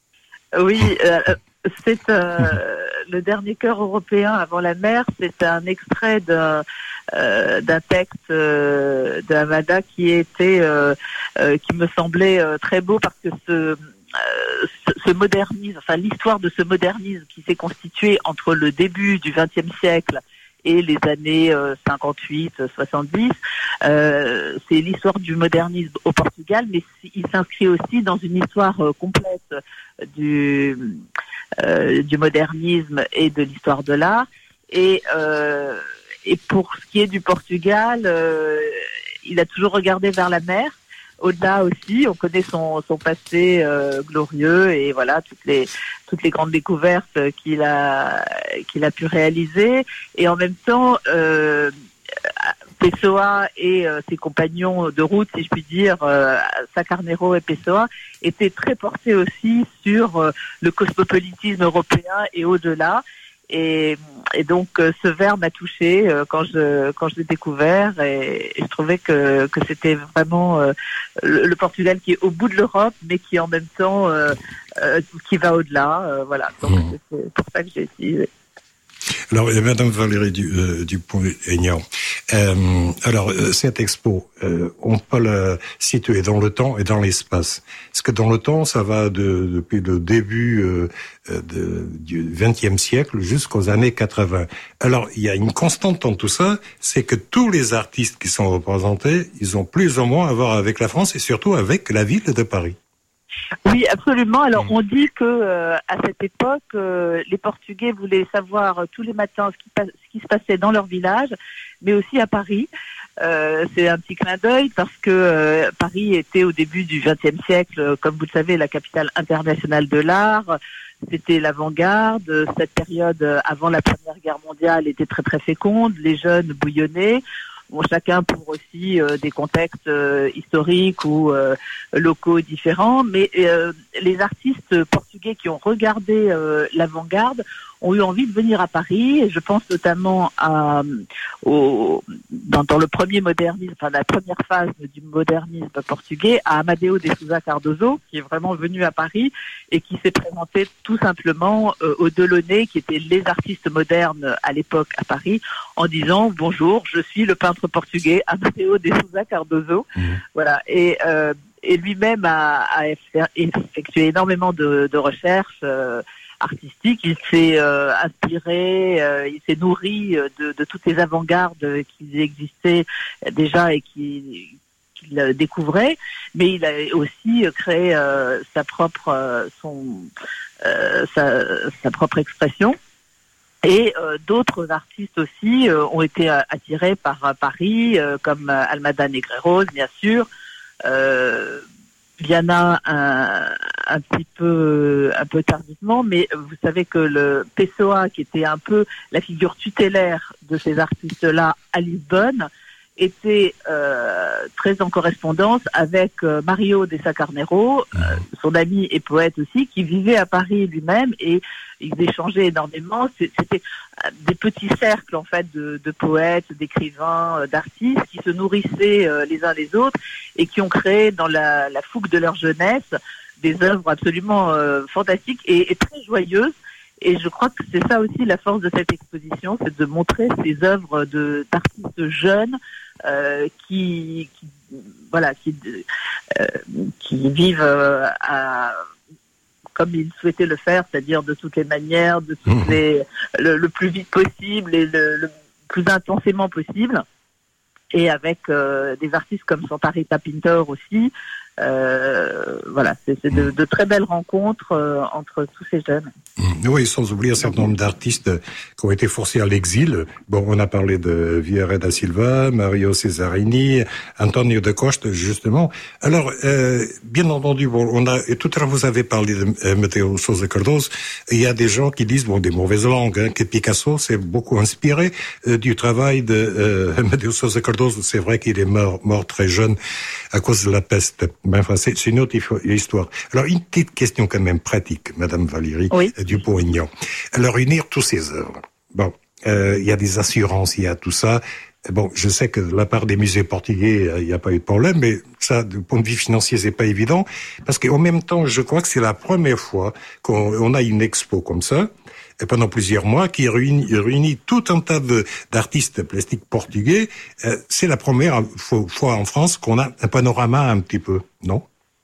Oui, euh, c'est euh, le dernier chœur européen avant la mer. C'est un extrait d'un, euh, d'un texte euh, d'Amada qui était, euh, euh, qui me semblait euh, très beau, parce que ce, euh, ce, ce modernisme, enfin l'histoire de ce modernisme qui s'est constitué entre le début du vingtième siècle et les années euh, cinquante-huit, soixante-dix, euh, c'est l'histoire du modernisme au Portugal, mais il s'inscrit aussi dans une histoire euh, complète du euh, du modernisme et de l'histoire de l'art. Et euh, et pour ce qui est du Portugal, euh, il a toujours regardé vers la mer. Au-delà aussi, on connaît son, son passé euh, glorieux, et voilà toutes les toutes les grandes découvertes qu'il a qu'il a pu réaliser. Et en même temps, euh, Pessoa et euh, ses compagnons de route, si je puis dire, euh, Sá Carneiro et Pessoa, étaient très portés aussi sur euh, le cosmopolitisme européen et au-delà. Et, et donc euh, ce vers m'a touchée euh, quand je quand je l'ai découvert, et, et je trouvais que que c'était vraiment euh, le, le Portugal qui est au bout de l'Europe, mais qui en même temps euh, euh, qui va au-delà. Euh, voilà, donc mmh. c'est pour ça que j'ai utilisé. Alors, Madame Valérie euh, Dupont-Aignan, euh, alors euh, cette expo, euh, on peut la situer dans le temps et dans l'espace. Est-ce que dans le temps, ça va de, depuis le début euh, de, du vingtième siècle jusqu'aux années quatre-vingts. Alors, il y a une constante dans tout ça, c'est que tous les artistes qui sont représentés, ils ont plus ou moins à voir avec la France, et surtout avec la ville de Paris. Oui, absolument. Alors, on dit que euh, à cette époque, euh, les Portugais voulaient savoir euh, tous les matins ce qui, ce qui se passait dans leur village, mais aussi à Paris. Euh, c'est un petit clin d'œil, parce que euh, Paris était au début du vingtième siècle, comme vous le savez, la capitale internationale de l'art. C'était l'avant-garde. Cette période avant la Première Guerre mondiale était très très féconde. Les jeunes bouillonnaient. Bon, chacun pour aussi euh, des contextes euh, historiques ou euh, locaux différents, mais euh, les artistes portugais qui ont regardé euh, l'avant-garde ont eu envie de venir à Paris, et je pense notamment à, au, dans, dans le premier modernisme, enfin la première phase du modernisme portugais, à Amadeo de Souza Cardoso, qui est vraiment venu à Paris et qui s'est présenté tout simplement euh, aux Delaunay, qui étaient les artistes modernes à l'époque à Paris, en disant « Bonjour, je suis le peintre portugais Amadeo de Souza Cardoso mmh. ». Voilà, et, euh, et lui-même a, a effectué énormément de, de recherches euh, artistique, il s'est euh, inspiré, euh, il s'est nourri de, de toutes les avant-gardes qui existaient déjà et qui qu'il découvrait, mais il a aussi créé euh, sa propre euh, son euh, sa, sa propre expression. Et euh, d'autres artistes aussi euh, ont été attirés par euh, Paris, euh, comme euh, Almada Negreiros, bien sûr. Euh, Viana, un, un petit peu, un peu tardivement, mais vous savez que le Pessoa, qui était un peu la figure tutélaire de ces artistes-là à Lisbonne, était euh, très en correspondance avec euh, Mario de Sacarneiro, euh, son ami et poète aussi, qui vivait à Paris lui-même, et ils échangeaient énormément. C'était des petits cercles en fait de, de poètes, d'écrivains, euh, d'artistes qui se nourrissaient euh, les uns les autres et qui ont créé dans la, la fougue de leur jeunesse des œuvres absolument euh, fantastiques et, et très joyeuses. Et je crois que c'est ça aussi la force de cette exposition, c'est de montrer ces œuvres de d'artistes jeunes euh, qui, qui voilà qui euh, qui vivent euh, à, comme ils souhaitaient le faire, c'est-à-dire de toutes les manières, de toutes les le, le plus vite possible et le, le plus intensément possible. Et avec euh, des artistes comme Santa Rita Pintor aussi. Euh, voilà, c'est, c'est de, de très belles rencontres euh, entre tous ces jeunes. Oui, sans oublier un certain nombre d'artistes qui ont été forcés à l'exil. Bon, on a parlé de Vieira da Silva, Mario Cesarini, Antonio da Costa, justement. Alors, euh, bien entendu, bon, on a, et tout à l'heure vous avez parlé de euh, Mateo Sousa Cardoso. Il y a des gens qui disent, bon, des mauvaises langues, hein, que Picasso s'est beaucoup inspiré euh, du travail de euh, Mateo Sousa Cardoso. C'est vrai qu'il est mort, mort très jeune à cause de la peste. Ben, enfin, c'est, c'est une autre histoire. Alors, une petite question quand même pratique, Madame Valérie oui. Dupont-Aignan. Alors, réunir tous ces œuvres. Bon, euh, il y a des assurances, il y a tout ça. Bon, je sais que de la part des musées portugais, il n'y a pas eu de problème, mais ça, du point de vue financier, c'est pas évident. Parce qu'en même temps, je crois que c'est la première fois qu'on on a une expo comme ça, et pendant plusieurs mois, qui réunit, réunit tout un tas de, d'artistes plastiques portugais. Euh, c'est la première fois en France qu'on a un panorama un petit peu, non?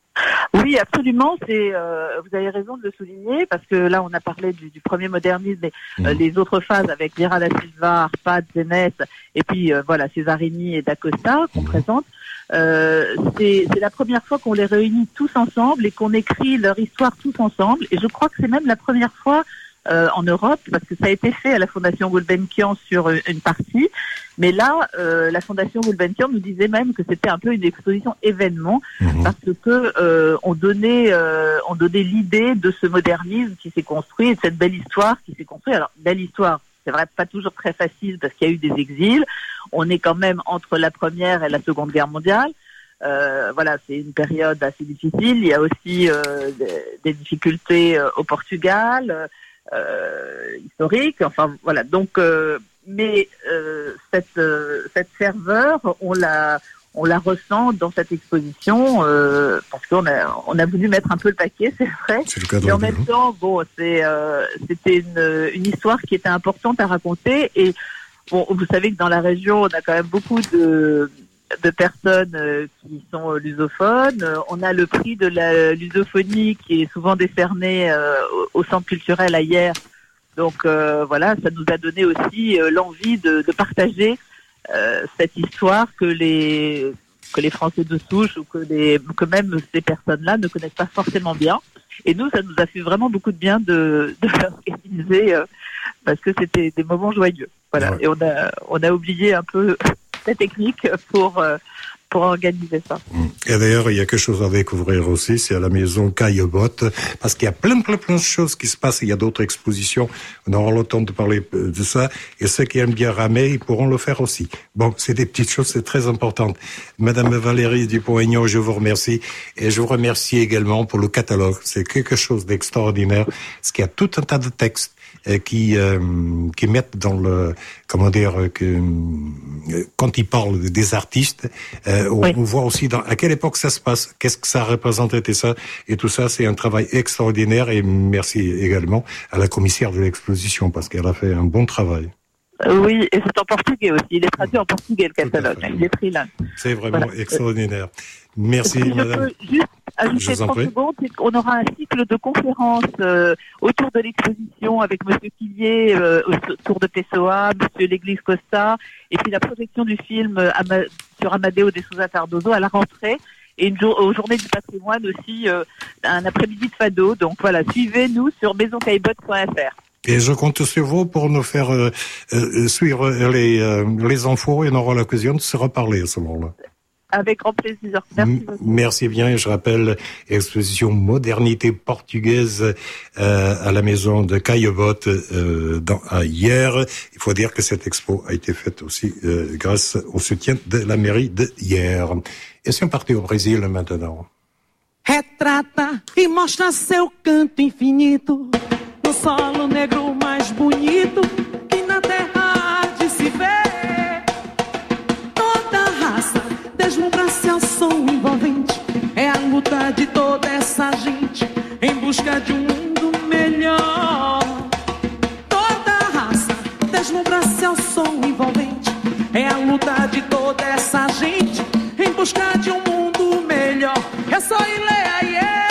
Oui, absolument. C'est, euh, vous avez raison de le souligner, parce que là, on a parlé du, du premier modernisme, mais mmh. euh, les autres phases avec Vieira da Silva, Arpad, Zenes, et puis euh, voilà, Cesarini et da Costa qu'on mmh. présente. Euh, c'est, c'est la première fois qu'on les réunit tous ensemble et qu'on écrit leur histoire tous ensemble. Et je crois que c'est même la première fois Euh, en Europe, parce que ça a été fait à la Fondation Gulbenkian sur une partie, mais là, euh, la Fondation Gulbenkian nous disait même que c'était un peu une exposition événement, mmh. parce que euh, on donnait, euh, on donnait l'idée de ce modernisme qui s'est construit et de cette belle histoire qui s'est construite. Alors, belle histoire, c'est vrai, pas toujours très facile parce qu'il y a eu des exils. On est quand même entre la première et la seconde guerre mondiale. Euh, voilà, c'est une période assez difficile. Il y a aussi euh, des, des difficultés euh, au Portugal. Euh, Euh, historique, enfin voilà. Donc, euh, mais euh, cette euh, cette ferveur, on la on la ressent dans cette exposition euh, parce qu'on a on a voulu mettre un peu le paquet, c'est vrai. C'est le cas. Et en même temps, bon, c'est euh, c'était une une histoire qui était importante à raconter. Et bon, vous savez que dans la région, on a quand même beaucoup de de personnes euh, qui sont euh, lusophones. Euh, on a le prix de la lusophonie qui est souvent décerné euh, au, au centre culturel ailleurs. Donc euh, voilà, ça nous a donné aussi euh, l'envie de, de partager euh, cette histoire que les que les Français de souche ou que les que même ces personnes-là ne connaissent pas forcément bien. Et nous, ça nous a fait vraiment beaucoup de bien de de l'organiser euh, parce que c'était des moments joyeux. Voilà. Ouais. Et on a on a oublié un peu la technique pour euh, pour organiser ça. Et d'ailleurs, il y a quelque chose à découvrir aussi, c'est à la maison Caillebot, parce qu'il y a plein, plein, plein de choses qui se passent. Il y a d'autres expositions. On aura le temps de parler de ça. Et ceux qui aiment bien ramer, ils pourront le faire aussi. Bon, c'est des petites choses, c'est très important. Madame Valérie Dupont-Aignan, je vous remercie. Et je vous remercie également pour le catalogue. C'est quelque chose d'extraordinaire, parce qu'il y a tout un tas de textes qui euh, qui mettent dans le comment dire que euh, quand ils parlent des artistes euh, on, oui. on voit aussi dans à quelle époque ça se passe, qu'est-ce que ça représentait et ça et tout ça, c'est un travail extraordinaire. Et merci également à la commissaire de l'exposition parce qu'elle a fait un bon travail. Oui, et c'est en portugais aussi. Il est traduit en portugais, le catalogue. Il est trilingue. C'est vraiment voilà. Extraordinaire. Merci, si madame. Je peux juste ajouter trente secondes, c'est qu'on aura un cycle de conférences euh, autour de l'exposition avec monsieur Quillier euh, autour de Pessoa, monsieur L'Église Costa, et puis la projection du film euh, Ama- sur Amadeo de Sousa Cardoso à la rentrée. Et une jour, aux Journées du patrimoine aussi, euh, un après-midi de fado. Donc voilà, suivez-nous sur maison caillebot point f r. Et je compte sur vous pour nous faire euh, euh, suivre les, euh, les infos et on aura l'occasion de se reparler à ce moment-là. Avec grand plaisir. Merci beaucoup. Merci bien. Je rappelle exposition modernité portugaise euh, à la maison de Caillebotte euh, dans, à Hier. Il faut dire que cette expo a été faite aussi euh, grâce au soutien de la mairie de Hier. Et si on partait au Brésil maintenant? Retrata e mostra seu canto infinito no solo negro mais bonito que na terra há de se ver. Toda raça deslumbra-se ao som envolvente. É a luta de toda essa gente em busca de um mundo melhor. Toda raça deslumbra-se ao som envolvente. É a luta de toda essa gente em busca de um mundo melhor. É só ir ler aí, é.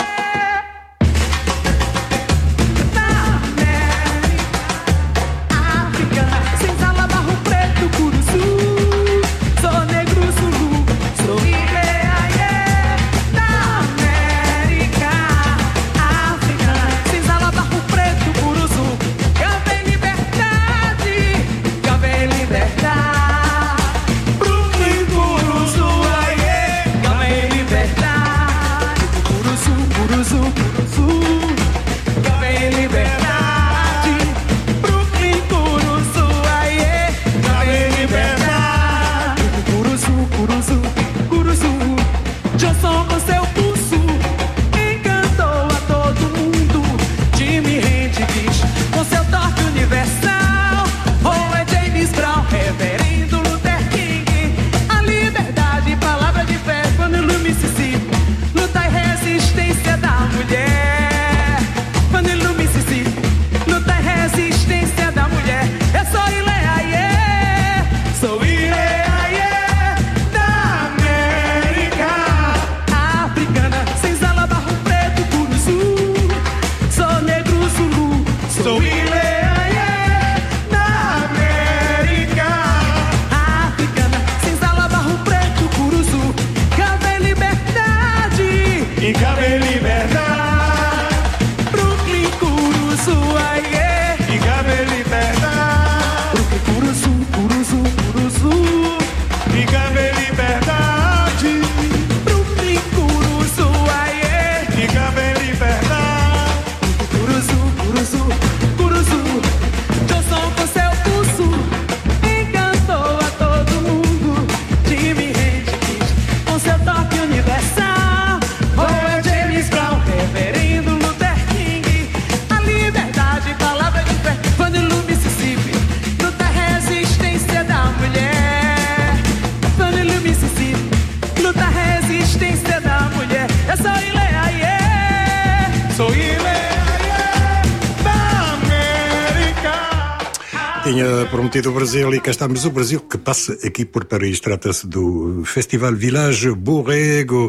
Tinha prometido o Brasil e cá estamos. O Brasil que passa aqui por Paris. Trata-se do Festival Village Borrego,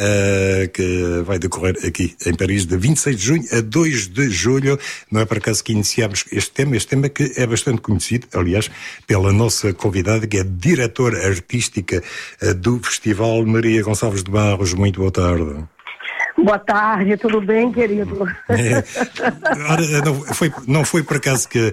uh, que vai decorrer aqui em Paris de vinte e seis de junho a dois de julho. Não é por acaso que iniciamos este tema, este tema que é bastante conhecido, aliás, pela nossa convidada, que é diretora artística uh, do Festival, Maria Gonçalves de Barros. Muito boa tarde. Boa tarde, tudo bem, querido? É, ora, não, foi, não foi por acaso que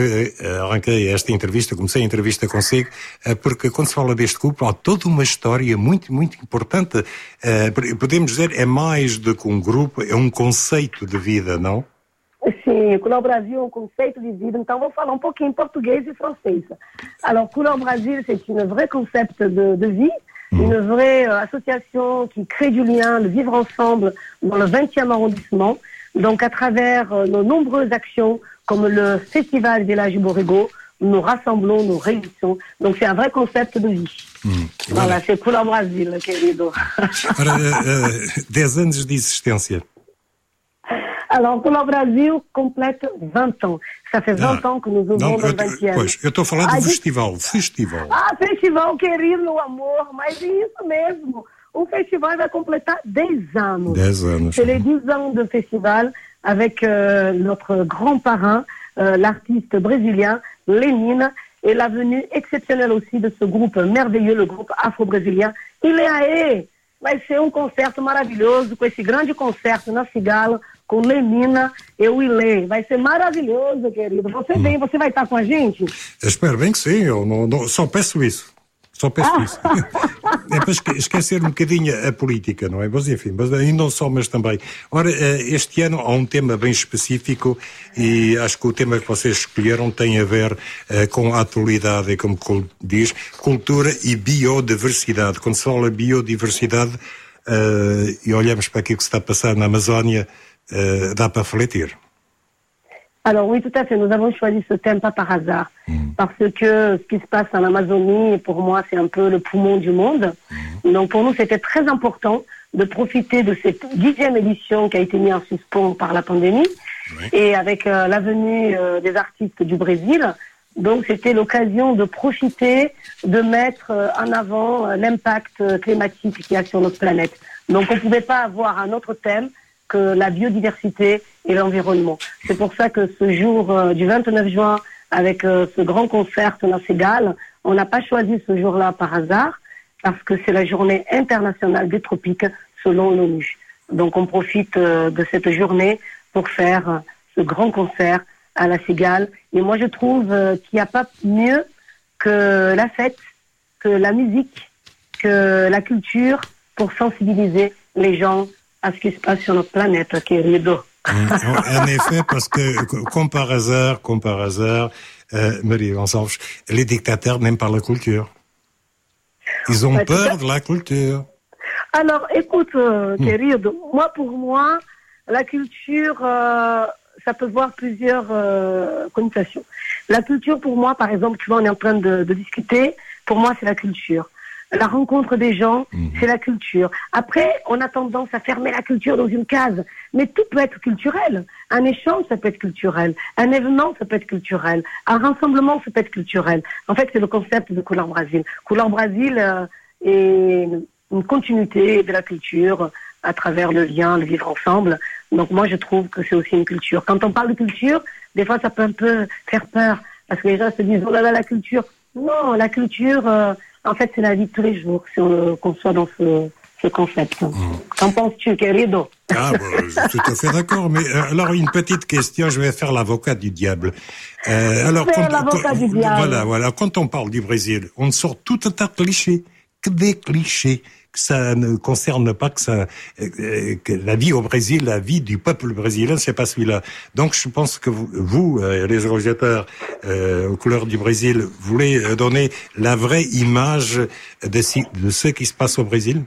uh, arranquei esta entrevista, comecei a entrevista consigo, uh, porque quando se fala deste grupo há toda uma história muito, muito importante. Uh, podemos dizer, é mais do que um grupo, é um conceito de vida, não? Sim, Couleur Brasil é um conceito de vida, então vou falar um pouquinho em português e francês. Alors, Couleur Brasil, c'est un vrai concept de, de vie. Une vraie euh, association qui crée du lien, le vivre ensemble dans le vingtième arrondissement. Donc à travers euh, nos nombreuses actions, comme le Festival Village Borrego, nous rassemblons, nous réunissons. Donc c'est un vrai concept de vie. Hum, voilà, voilà c'est Couleur Brasil, querido. Ora, uh, dez anos de existência. Alors, Couleur Brasil complète vingt ans. Ça fait vingt ah, ans que nous ouvrons dans le vingtième. Pois, eu estou a falar do ah, festival, de... festival. Ah, festival, querido, meu amor, mas é isso mesmo. O festival vai completar dez anos. dez anos. C'est les dix ans de festival avec euh, notre grand parrain, euh, l'artiste brésilien Lenina, et la venue exceptionnelle aussi de ce groupe merveilleux, le groupe afro-brésilien Ileaê. Vai ser um concerto maravilhoso, com esse grande concerto na Cigala, com Lenina e o Ilê. Vai ser maravilhoso, querido. Você hum. vem, você vai estar com a gente? Eu espero bem que sim, eu não, não, só peço isso. Só peço ah. isso. É para esquecer um bocadinho a política, não é? Mas enfim, mas, e não só, mas também. Ora, este ano há um tema bem específico e acho que o tema que vocês escolheram tem a ver uh, com a atualidade e, como diz, cultura e biodiversidade. Quando se fala biodiversidade uh, e olhamos para aquilo que se está a passar na Amazónia, uh, dá para refletir. Alors oui, tout à fait. Nous avons choisi ce thème pas par hasard, mmh. parce que ce qui se passe en Amazonie, pour moi, c'est un peu le poumon du monde. Mmh. Donc pour nous, c'était très important de profiter de cette dixième édition qui a été mise en suspens par la pandémie, oui. et avec euh, la venue euh, des artistes du Brésil. Donc c'était l'occasion de profiter, de mettre euh, en avant euh, l'impact euh, climatique qu'il y a sur notre planète. Donc on ne pouvait pas avoir un autre thème que la biodiversité et l'environnement. C'est pour ça que ce jour euh, du vingt-neuf juin, avec euh, ce grand concert à Cigale, on n'a pas choisi ce jour-là par hasard, parce que c'est la journée internationale des tropiques selon l'ONU. Donc on profite euh, de cette journée pour faire euh, ce grand concert à la Cigale. Et moi je trouve euh, qu'il n'y a pas mieux que la fête, que la musique, que la culture pour sensibiliser les gens à ce qui se passe sur notre planète, querido. En effet, parce que, comme par hasard, comme par hasard, euh, Maria Gonçalves, les dictateurs n'aiment pas la culture. Ils ont ouais, peur de la culture. Alors, écoute, euh, hmm. querido, moi, pour moi, la culture, euh, ça peut voir plusieurs euh, connotations. La culture, pour moi, par exemple, tu vois, on est en train de, de discuter, pour moi, c'est la culture. La rencontre des gens, mmh. c'est la culture. Après, on a tendance à fermer la culture dans une case. Mais tout peut être culturel. Un échange, ça peut être culturel. Un événement, ça peut être culturel. Un rassemblement, ça peut être culturel. En fait, c'est le concept de Couleur Brasil. Couleur Brasil euh, est une continuité de la culture à travers le lien, le vivre ensemble. Donc moi, je trouve que c'est aussi une culture. Quand on parle de culture, des fois, ça peut un peu faire peur. Parce que les gens se disent, oh là là, la culture. Non, la culture... Euh, En fait, c'est la vie de tous les jours, si on conçoit dans ce, ce concept. Mmh. Qu'en penses-tu, querido? Ah, bah, je suis tout à fait d'accord. Mais euh, alors, une petite question, je vais faire l'avocat du diable. Euh, alors, c'est quand, l'avocat quand, du diable. Voilà, voilà. Quand on parle du Brésil, on sort tout un tas de clichés, que des clichés, que ça ne concerne pas que ça, euh, que la vie au Brésil, la vie du peuple brésilien, c'est pas celui-là. Donc, je pense que vous, vous euh, les organisateurs euh, aux couleurs du Brésil, voulez donner la vraie image de, de ce qui se passe au Brésil?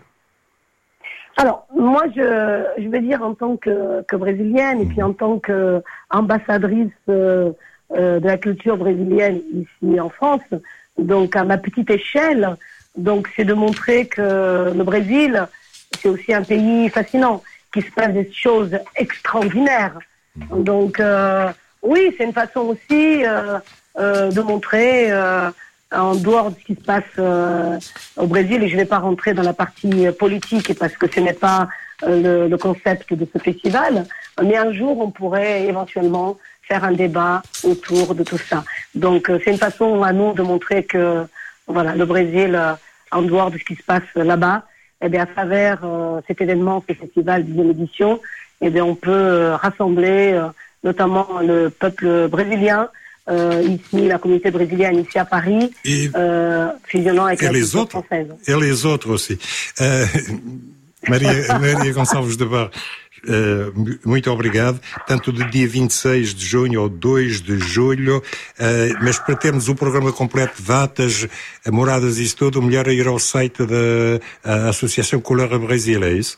Alors, moi, je, je vais dire en tant que, que brésilienne et puis en tant qu'ambassadrice euh, euh, de la culture brésilienne ici en France, donc à ma petite échelle, donc c'est de montrer que le Brésil, c'est aussi un pays fascinant, qui se passe des choses extraordinaires. Donc, euh, oui, c'est une façon aussi euh, euh, de montrer... Euh, en dehors de ce qui se passe euh, au Brésil, et je ne vais pas rentrer dans la partie politique parce que ce n'est pas euh, le, le concept de ce festival, mais un jour on pourrait éventuellement faire un débat autour de tout ça. Donc euh, c'est une façon à nous de montrer que voilà, le Brésil, euh, en dehors de ce qui se passe là-bas, eh bien, à travers euh, cet événement, ce festival dixième édition, eh bien, on peut euh, rassembler euh, notamment le peuple brésilien, Euh, ici, la communauté brésilienne ici à Paris, et, euh, fusionnant avec la culture française. Et les autres aussi. Uh, Maria, Maria Gonçalves de Bar, uh, muito obrigado. Tanto do dia vinte e seis de junho ao dois de julho, uh, mas para termos o programa completo, datas, moradas e isso tudo, o melhor é ir ao site da Associação Couleur Brasil, é isso?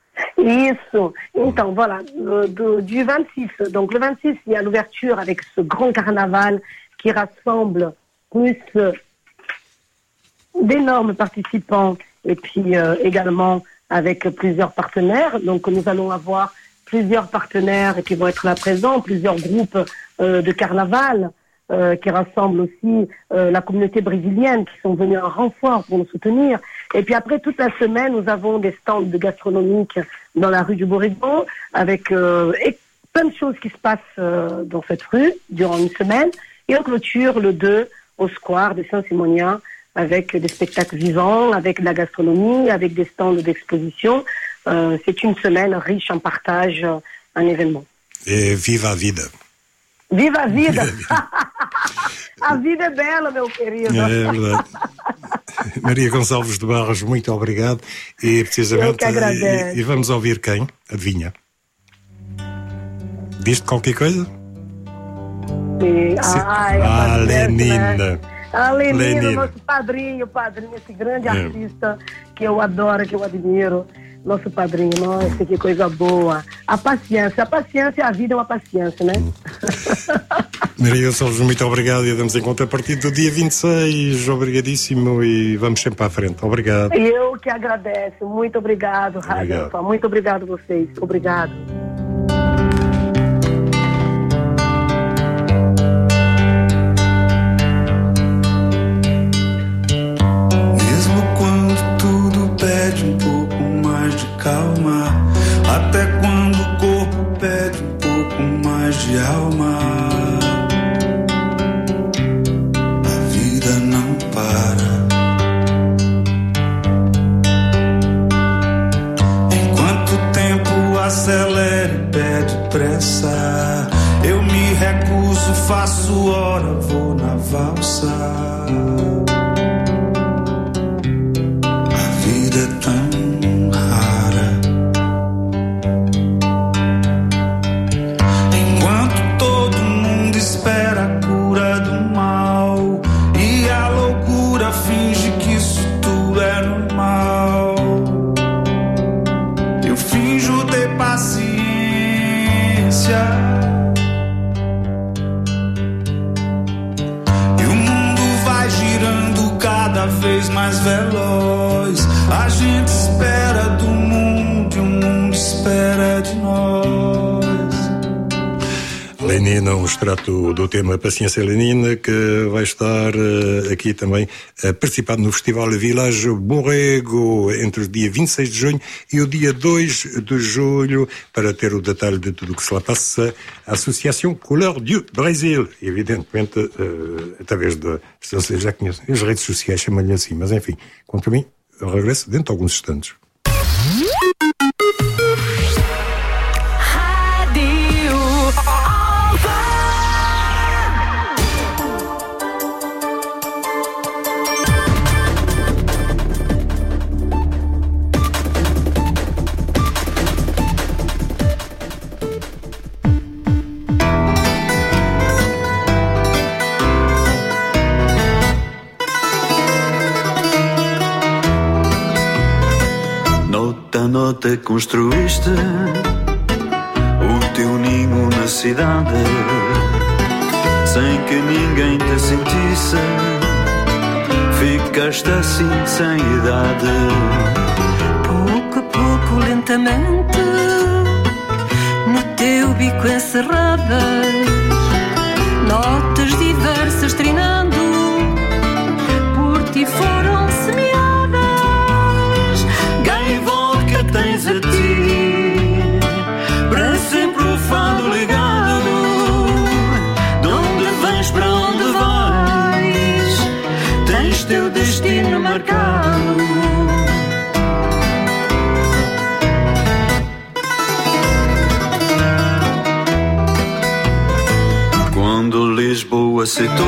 Isso. Então, voilà, do, du vingt-six. Donc, le vingt-six, il y a l'ouverture avec ce grand carnaval qui rassemble plus euh, d'énormes participants et puis euh, également avec plusieurs partenaires. Donc, nous allons avoir plusieurs partenaires qui vont être là présents, plusieurs groupes euh, de carnaval euh, qui rassemblent aussi euh, la communauté brésilienne qui sont venus en renfort pour nous soutenir. Et puis après, toute la semaine, nous avons des stands de gastronomique dans la rue du Bourrigon, avec euh, et plein de choses qui se passent euh, dans cette rue durant une semaine. Et on clôture le deux au square des Saint-Simoniens avec des spectacles vivants, avec de la gastronomie, avec des stands d'exposition. Euh, c'est une semaine riche en partage, en événements. Et viva a vida! Viva a vida! A vida é bela, meu querido! É verdade. Maria Gonçalves de Barros, muito obrigado. E precisamente. E, e vamos ouvir quem? Adivinha? Diz-te qualquer coisa? Sim. Ai, ah, Lenina. Né? A Lenina, Lenina, nosso padrinho, padrinho, esse grande é. artista que eu adoro, que eu admiro. Nosso padrinho, nossa, que coisa boa. A paciência, a paciência, a vida é uma paciência, né? Hum. Maria Gonçalves, muito obrigado e damos em conta a partir do dia vinte e seis. Obrigadíssimo e vamos sempre para a frente. Obrigado. Eu que agradeço. Muito obrigado, Rádio Alfa. Muito obrigado a vocês. Obrigado. Mesmo quando tudo pede um pouco de calma, até quando o corpo pede um pouco mais de alma, a vida não para. Enquanto o tempo acelera e pede pressa, eu me recuso, faço hora, vou na valsa. A vida é tão espera a cura do mal e a loucura finge que isso tudo é normal. Eu finjo ter paciência e o mundo vai girando cada vez mais veloz. A gente espera do mundo e o mundo espera de nós. Lenina, um extrato do tema Paciência Lenina, que vai estar uh, aqui também uh, participando no Festival Village Borrego entre o dia vinte e seis de junho e o dia dois de julho. Para ter o detalhe de tudo o que se lá passa, a Associação Couleur du Brasil, evidentemente uh, através de, vocês já conhecem, as redes sociais chamam-lhe assim, mas enfim, quanto a mim, eu regresso dentro de alguns instantes. Nota construíste o teu ninho na cidade, sem que ninguém te sentisse. Ficaste assim sem idade. Pouco a pouco, lentamente, no teu bico encerradas, notas diversas trinando por ti foram semeadas. Tens a ti para sempre o fado ligado. De onde vens, para onde vais, tens teu destino marcado. Quando Lisboa citou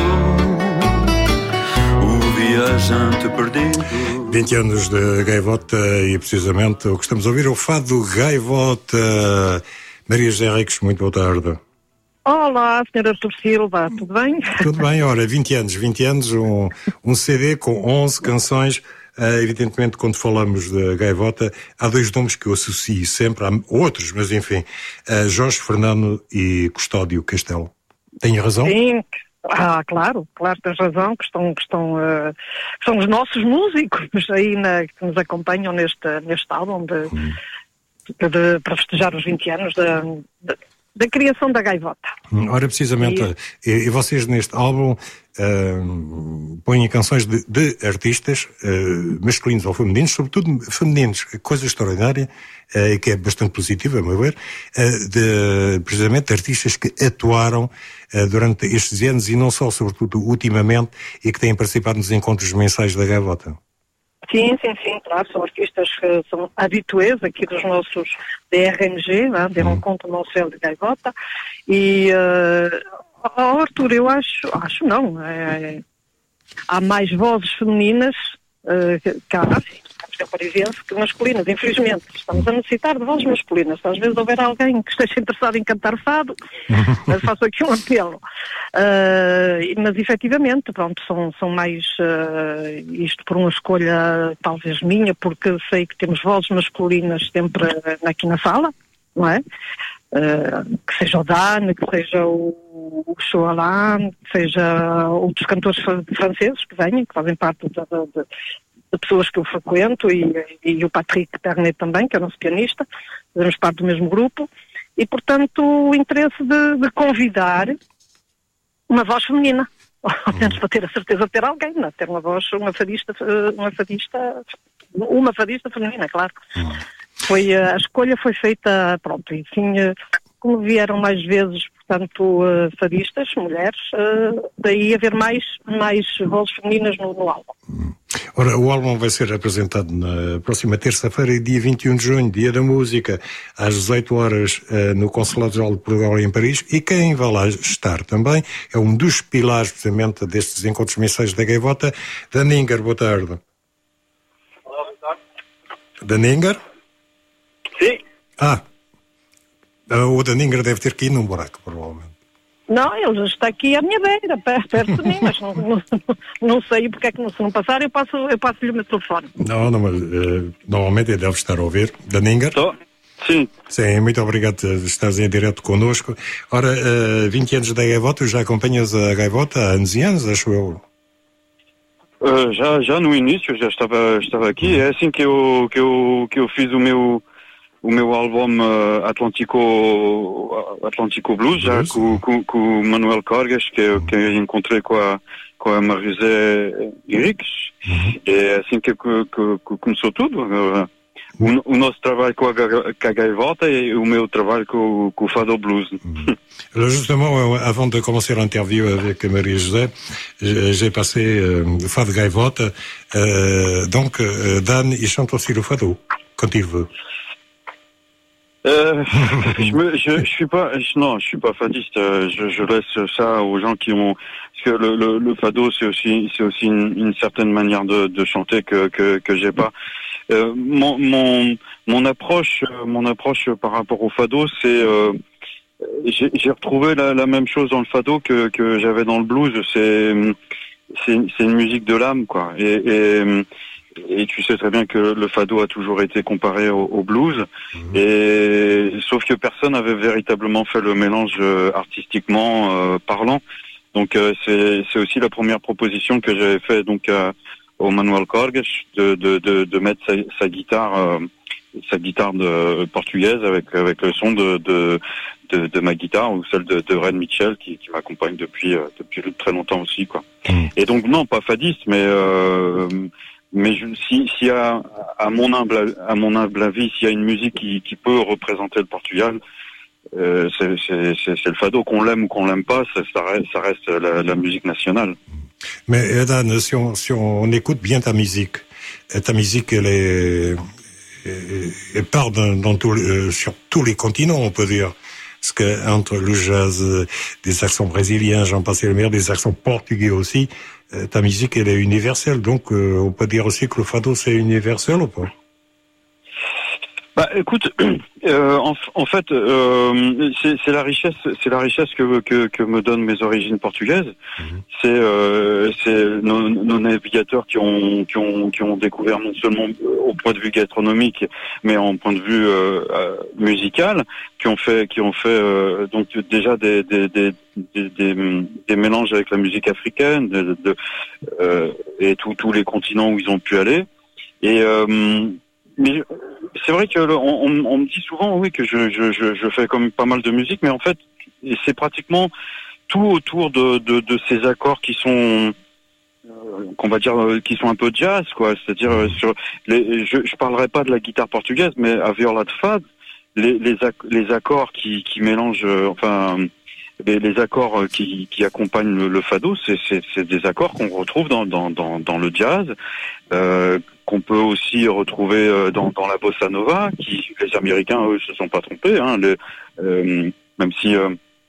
o viajante perdido. vinte anos de Gaivota e precisamente o que estamos a ouvir é o fado Gaivota. Maria José Henriques, muito boa tarde. Olá, senhora Artur Silva, tudo bem? Tudo bem, ora, vinte anos, vinte anos, um, um C D com onze canções. Uh, evidentemente, quando falamos de Gaivota, há dois nomes que eu associo sempre, há outros, mas enfim, uh, Jorge Fernando e Custódio Castelo. Tenho razão? Sim. Ah, claro, claro, tens razão, que estão, que estão, uh, que são os nossos músicos aí na, que nos acompanham neste, neste álbum de, hum. de, de, para festejar os vinte anos da, de, da criação da Gaivota. Ora, precisamente, e, e vocês neste álbum uh, põem canções de, de artistas uh, masculinos ou femininos, sobretudo femininos, coisa extraordinária, uh, que é bastante positiva, a meu ver, uh, de, precisamente, artistas que atuaram uh, durante estes anos e não só, sobretudo, ultimamente, e que têm participado nos encontros mensais da Gaivota. Sim, sim, sim, claro, são artistas que são habituês aqui dos nossos D R M G, né, de hum. Encontro Mensual de Gaivota, e uh, oh, Arthur, eu acho, acho não, é, há mais vozes femininas uh, cá, parisiense, que masculinas, infelizmente. Estamos a necessitar de vozes masculinas. Se às vezes houver alguém que esteja interessado em cantar fado, faço aqui um apelo. Uh, mas, efetivamente, pronto, são, são mais, uh, isto por uma escolha talvez minha, porque sei que temos vozes masculinas sempre aqui na sala, não é? Uh, que seja o Dan, que seja o, o Choalan, que seja outros cantores franceses que venham, que fazem parte da, da, da de pessoas que eu frequento e, e o Patrick Pernet também, que é o nosso pianista, fazemos parte do mesmo grupo, e portanto o interesse de, de convidar uma voz feminina, ao menos para ter a certeza de ter alguém, não? Ter uma voz, uma fadista, uma fadista, uma fadista feminina, claro. Foi, a escolha foi feita, pronto, enfim, como vieram mais vezes, portanto, fadistas, mulheres, daí haver mais, mais vozes femininas no, no álbum. Ora, o álbum vai ser apresentado na próxima terça-feira, dia vinte e um de junho, Dia da Música, às dezoito horas, no Consulado-Geral de Portugal em Paris, e quem vai lá estar também é um dos pilares, precisamente, destes encontros mensais da Gaivota, Daninger. Boa tarde. Olá, boa tarde. Daninger? Sim. Ah, o Daninger deve ter que ir num buraco, provavelmente. Não, ele já está aqui à minha beira, perto de mim, mas não, não, não sei porque é que não, se não passar, eu passo, eu passo-lhe o meu telefone. Não, não, mas uh, normalmente ele deve estar a ouvir. Daninger? Estou. Sim. Sim, muito obrigado por estares em direto connosco. Ora, uh, vinte anos da Gaivota, já acompanhas a Gaivota há anos e anos, acho eu? Uh, já, já no início, já estava, estava aqui. É assim que eu, que eu, que eu fiz o meu... o meu álbum uh, Atlântico, Atlântico Blues, já com, com, com o Manuel Corgas, que, que eu encontrei com a, com a Marisé Henriques. Uhum. É assim que, que, que começou tudo. Uh, o, o nosso trabalho com a, com a Gaivota e o meu trabalho com, com o Fado Blues. Uhum. Alors justement, avant de commencer l'interview avec Marie-Josée, j'ai passé euh, le Fado Gaivota. Euh, donc, euh, Dan, il chante aussi le Fado, quand il veut. Euh, je, me, je, je suis pas, je, non, je suis pas fadiste. Je, je laisse ça aux gens qui ont, parce que le, le, le fado c'est aussi, c'est aussi une, une certaine manière de, de chanter que que, que j'ai pas. Euh, mon, mon, mon approche, mon approche par rapport au fado, c'est, euh, j'ai, j'ai retrouvé la, la même chose dans le fado que que j'avais dans le blues. C'est, c'est, c'est une musique de l'âme, quoi. Et, et Et tu sais très bien que le fado a toujours été comparé au, au blues, mmh. et sauf que personne n'avait véritablement fait le mélange euh, artistiquement euh, parlant. Donc euh, c'est, c'est aussi la première proposition que j'avais fait donc à, au Manuel Corgas de, de, de, de mettre sa, sa guitare, euh, sa guitare de, portugaise avec avec le son de de, de, de ma guitare ou celle de, de Ren Mitchell qui, qui m'accompagne depuis euh, depuis très longtemps aussi, quoi. Mmh. Et donc non, pas fadiste, mais euh, Mais je, si, si à, à mon humble, à mon humble avis, s'il y a une musique qui, qui peut représenter le Portugal, euh, c'est, c'est, c'est, c'est le fado. Qu'on l'aime ou qu'on l'aime pas, ça, ça reste, ça reste la, la musique nationale. Mais Dan, si on, si on écoute bien ta musique, ta musique, elle est, elle part dans, dans tout, euh, sur tous les continents, on peut dire. Parce que entre le jazz, des accents brésiliens, j'en passais le meilleur, des accents portugais aussi, ta musique, elle est universelle. Donc, euh, on peut dire aussi que le fado, c'est universel ou pas? Bah, écoute, euh, en, en fait, euh, c'est, c'est la richesse, c'est la richesse que que, que me donnent mes origines portugaises. Mmh. C'est euh, c'est nos, nos navigateurs qui ont qui ont qui ont découvert non seulement au point de vue gastronomique, mais en point de vue euh, euh, musical, qui ont fait qui ont fait euh, donc déjà des des, des des des des mélanges avec la musique africaine, de, de, de, euh, et tous tous les continents où ils ont pu aller. Et euh, mais c'est vrai que le, on, on, on me dit souvent, oui, que je, je, je, je fais comme pas mal de musique, mais en fait, c'est pratiquement tout autour de, de, de ces accords qui sont, euh, qu'on va dire, qui sont un peu jazz, quoi. C'est-à-dire, sur les, je, je parlerai pas de la guitare portugaise, mais à Viola de Fado, les, les, les accords qui, qui mélangent, euh, enfin, les, les accords qui, qui accompagnent le, le fado, c'est, c'est, c'est des accords qu'on retrouve dans, dans, dans, dans le jazz. Euh, qu'on peut aussi retrouver dans, dans la bossa nova, qui les Américains eux se sont pas trompés, hein, les, euh, même si euh,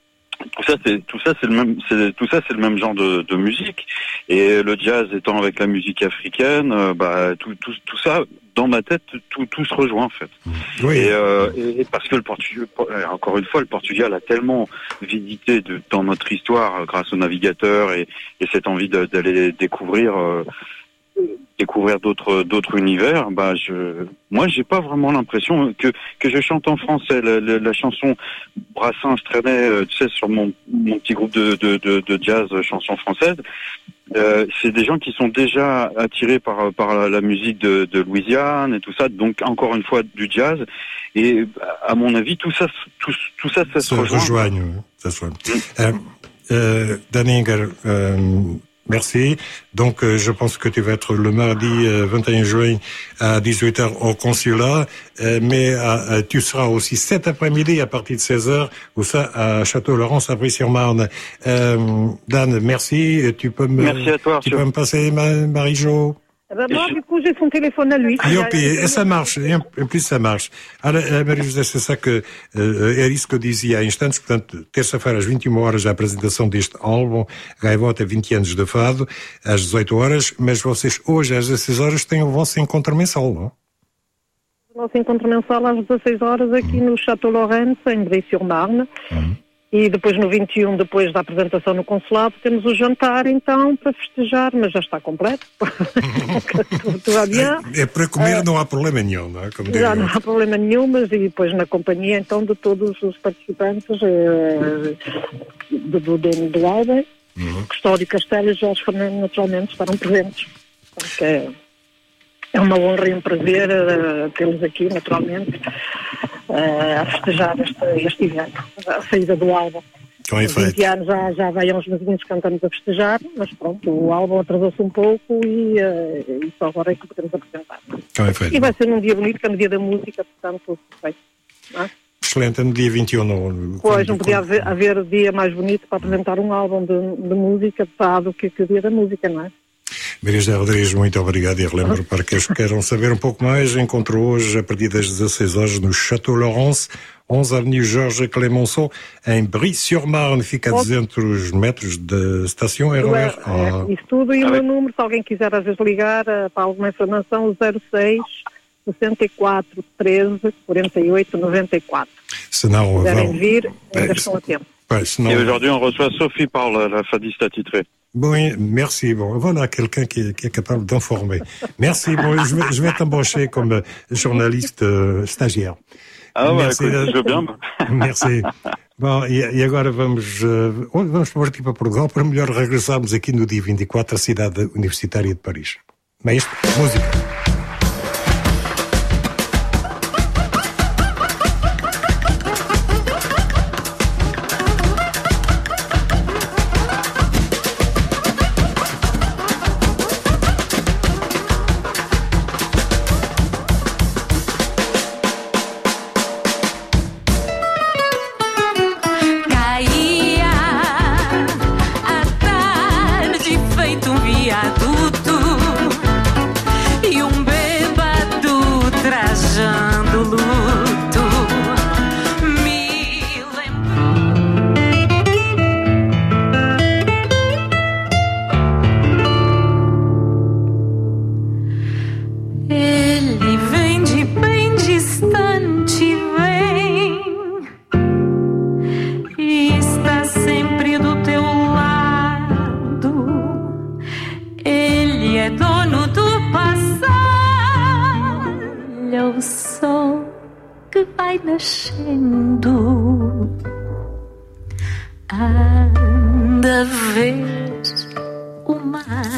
tout ça c'est tout ça c'est le même c'est tout ça c'est le même genre de, de musique, et le jazz étant avec la musique africaine, euh, bah tout, tout tout ça dans ma tête tout tout se rejoint en fait. Oui. Et, euh, et, et parce que le Portugal, encore une fois, le Portugal a tellement visité de, dans notre histoire grâce aux navigateurs et, et cette envie de, d'aller découvrir euh, découvrir d'autres d'autres univers. Bah je moi j'ai pas vraiment l'impression que que je chante en français. La, la, la chanson Brassens traînait, euh, tu sais, sur mon mon petit groupe de de de, de jazz chansons françaises. Euh, c'est des gens qui sont déjà attirés par par la, la musique de, de Louisiane et tout ça, donc encore une fois du jazz. Et à mon avis, tout ça, tout, tout ça, ça se rejoint. rejoigne, ça se rejoint. Euh, euh, Daninger, euh, merci. Donc, euh, je pense que tu vas être le mardi euh, vingt et un juin à dix-huit heures au consulat, euh, mais euh, tu seras aussi cet après-midi à partir de seize heures, ou ça à Château-Laurent, à Brie-sur-Marne. Euh, Dan, merci. Tu peux me, merci à toi, tu peux me passer ma, Marie-Jo? Eh ben moi, du coup, j'ai son téléphone à lui. E, opi, e ça marche, em plus ça marche. Ora, Maria José, c'est ça que, uh, era isso que eu dizia há instantes, portanto, terça-feira às vinte e uma horas a apresentação deste álbum, Gaivota vinte anos de Fado, às dezoito horas, mas vocês hoje às dezesseis horas têm o vosso encontro mensal, não? O nosso encontro mensal às dezesseis horas aqui hum. no Château Laurent, em Brie-sur-Marne. Hum. E depois no vinte e um, depois da apresentação no consulado, temos o jantar então para festejar, mas já está completo. Tudo vai bem. É, é para comer, é, não há problema nenhum, não é? Como já não há problema nenhum, mas e depois na companhia então de todos os participantes, é, do, do dono do álbum, uhum. Custódio Castelo e Jorge Fernando naturalmente estarão presentes. Porque é, é uma honra e um prazer uh, tê-los aqui naturalmente. Uh, a festejar este, este evento, a saída do álbum. Com efeito. vinte anos já, já vai há uns meses que estamos a festejar, mas pronto, o álbum atrasou-se um pouco e, uh, e só agora é que podemos apresentar. Com efeito. E vai ser num dia bonito, que é no dia da música, portanto, perfeito. É? Excelente, no dia vinte e um. No, pois, não podia haver, haver dia mais bonito para apresentar um álbum de, de música, do que, que o dia da música, não é? Maria José Rodrigues, muito obrigado, e relembro para aqueles que queiram saber um pouco mais, encontro hoje a partir das dezesseis horas no Château Laurent, onze avenue Georges Clemenceau, em Brie-sur-Marne, fica a duzentos metros da estação R O R. É, é, isso tudo, e o meu número, se alguém quiser às vezes ligar para alguma informação, o zero seis, sessenta e quatro, treze, quarenta e oito, noventa e quatro. Se não, quiserem vão... vir, ainda é, estão a tempo. Ouais, sinon... Et aujourd'hui, on reçoit Sophie par la, la fadiste attitrée. Bon, merci. Bon, voilà quelqu'un qui, qui est capable d'informer. Merci. Bon, je vais, je vais t'embaucher comme journaliste euh, stagiaire. Ah, bah, écoute, je veux bien. Merci. Bom, e, e agora vamos, uh, vamos partir para Portugal para melhor regressarmos aqui no dia vinte e quatro à cidade universitária de Paris. Maestro, música. Anda a ver o mar,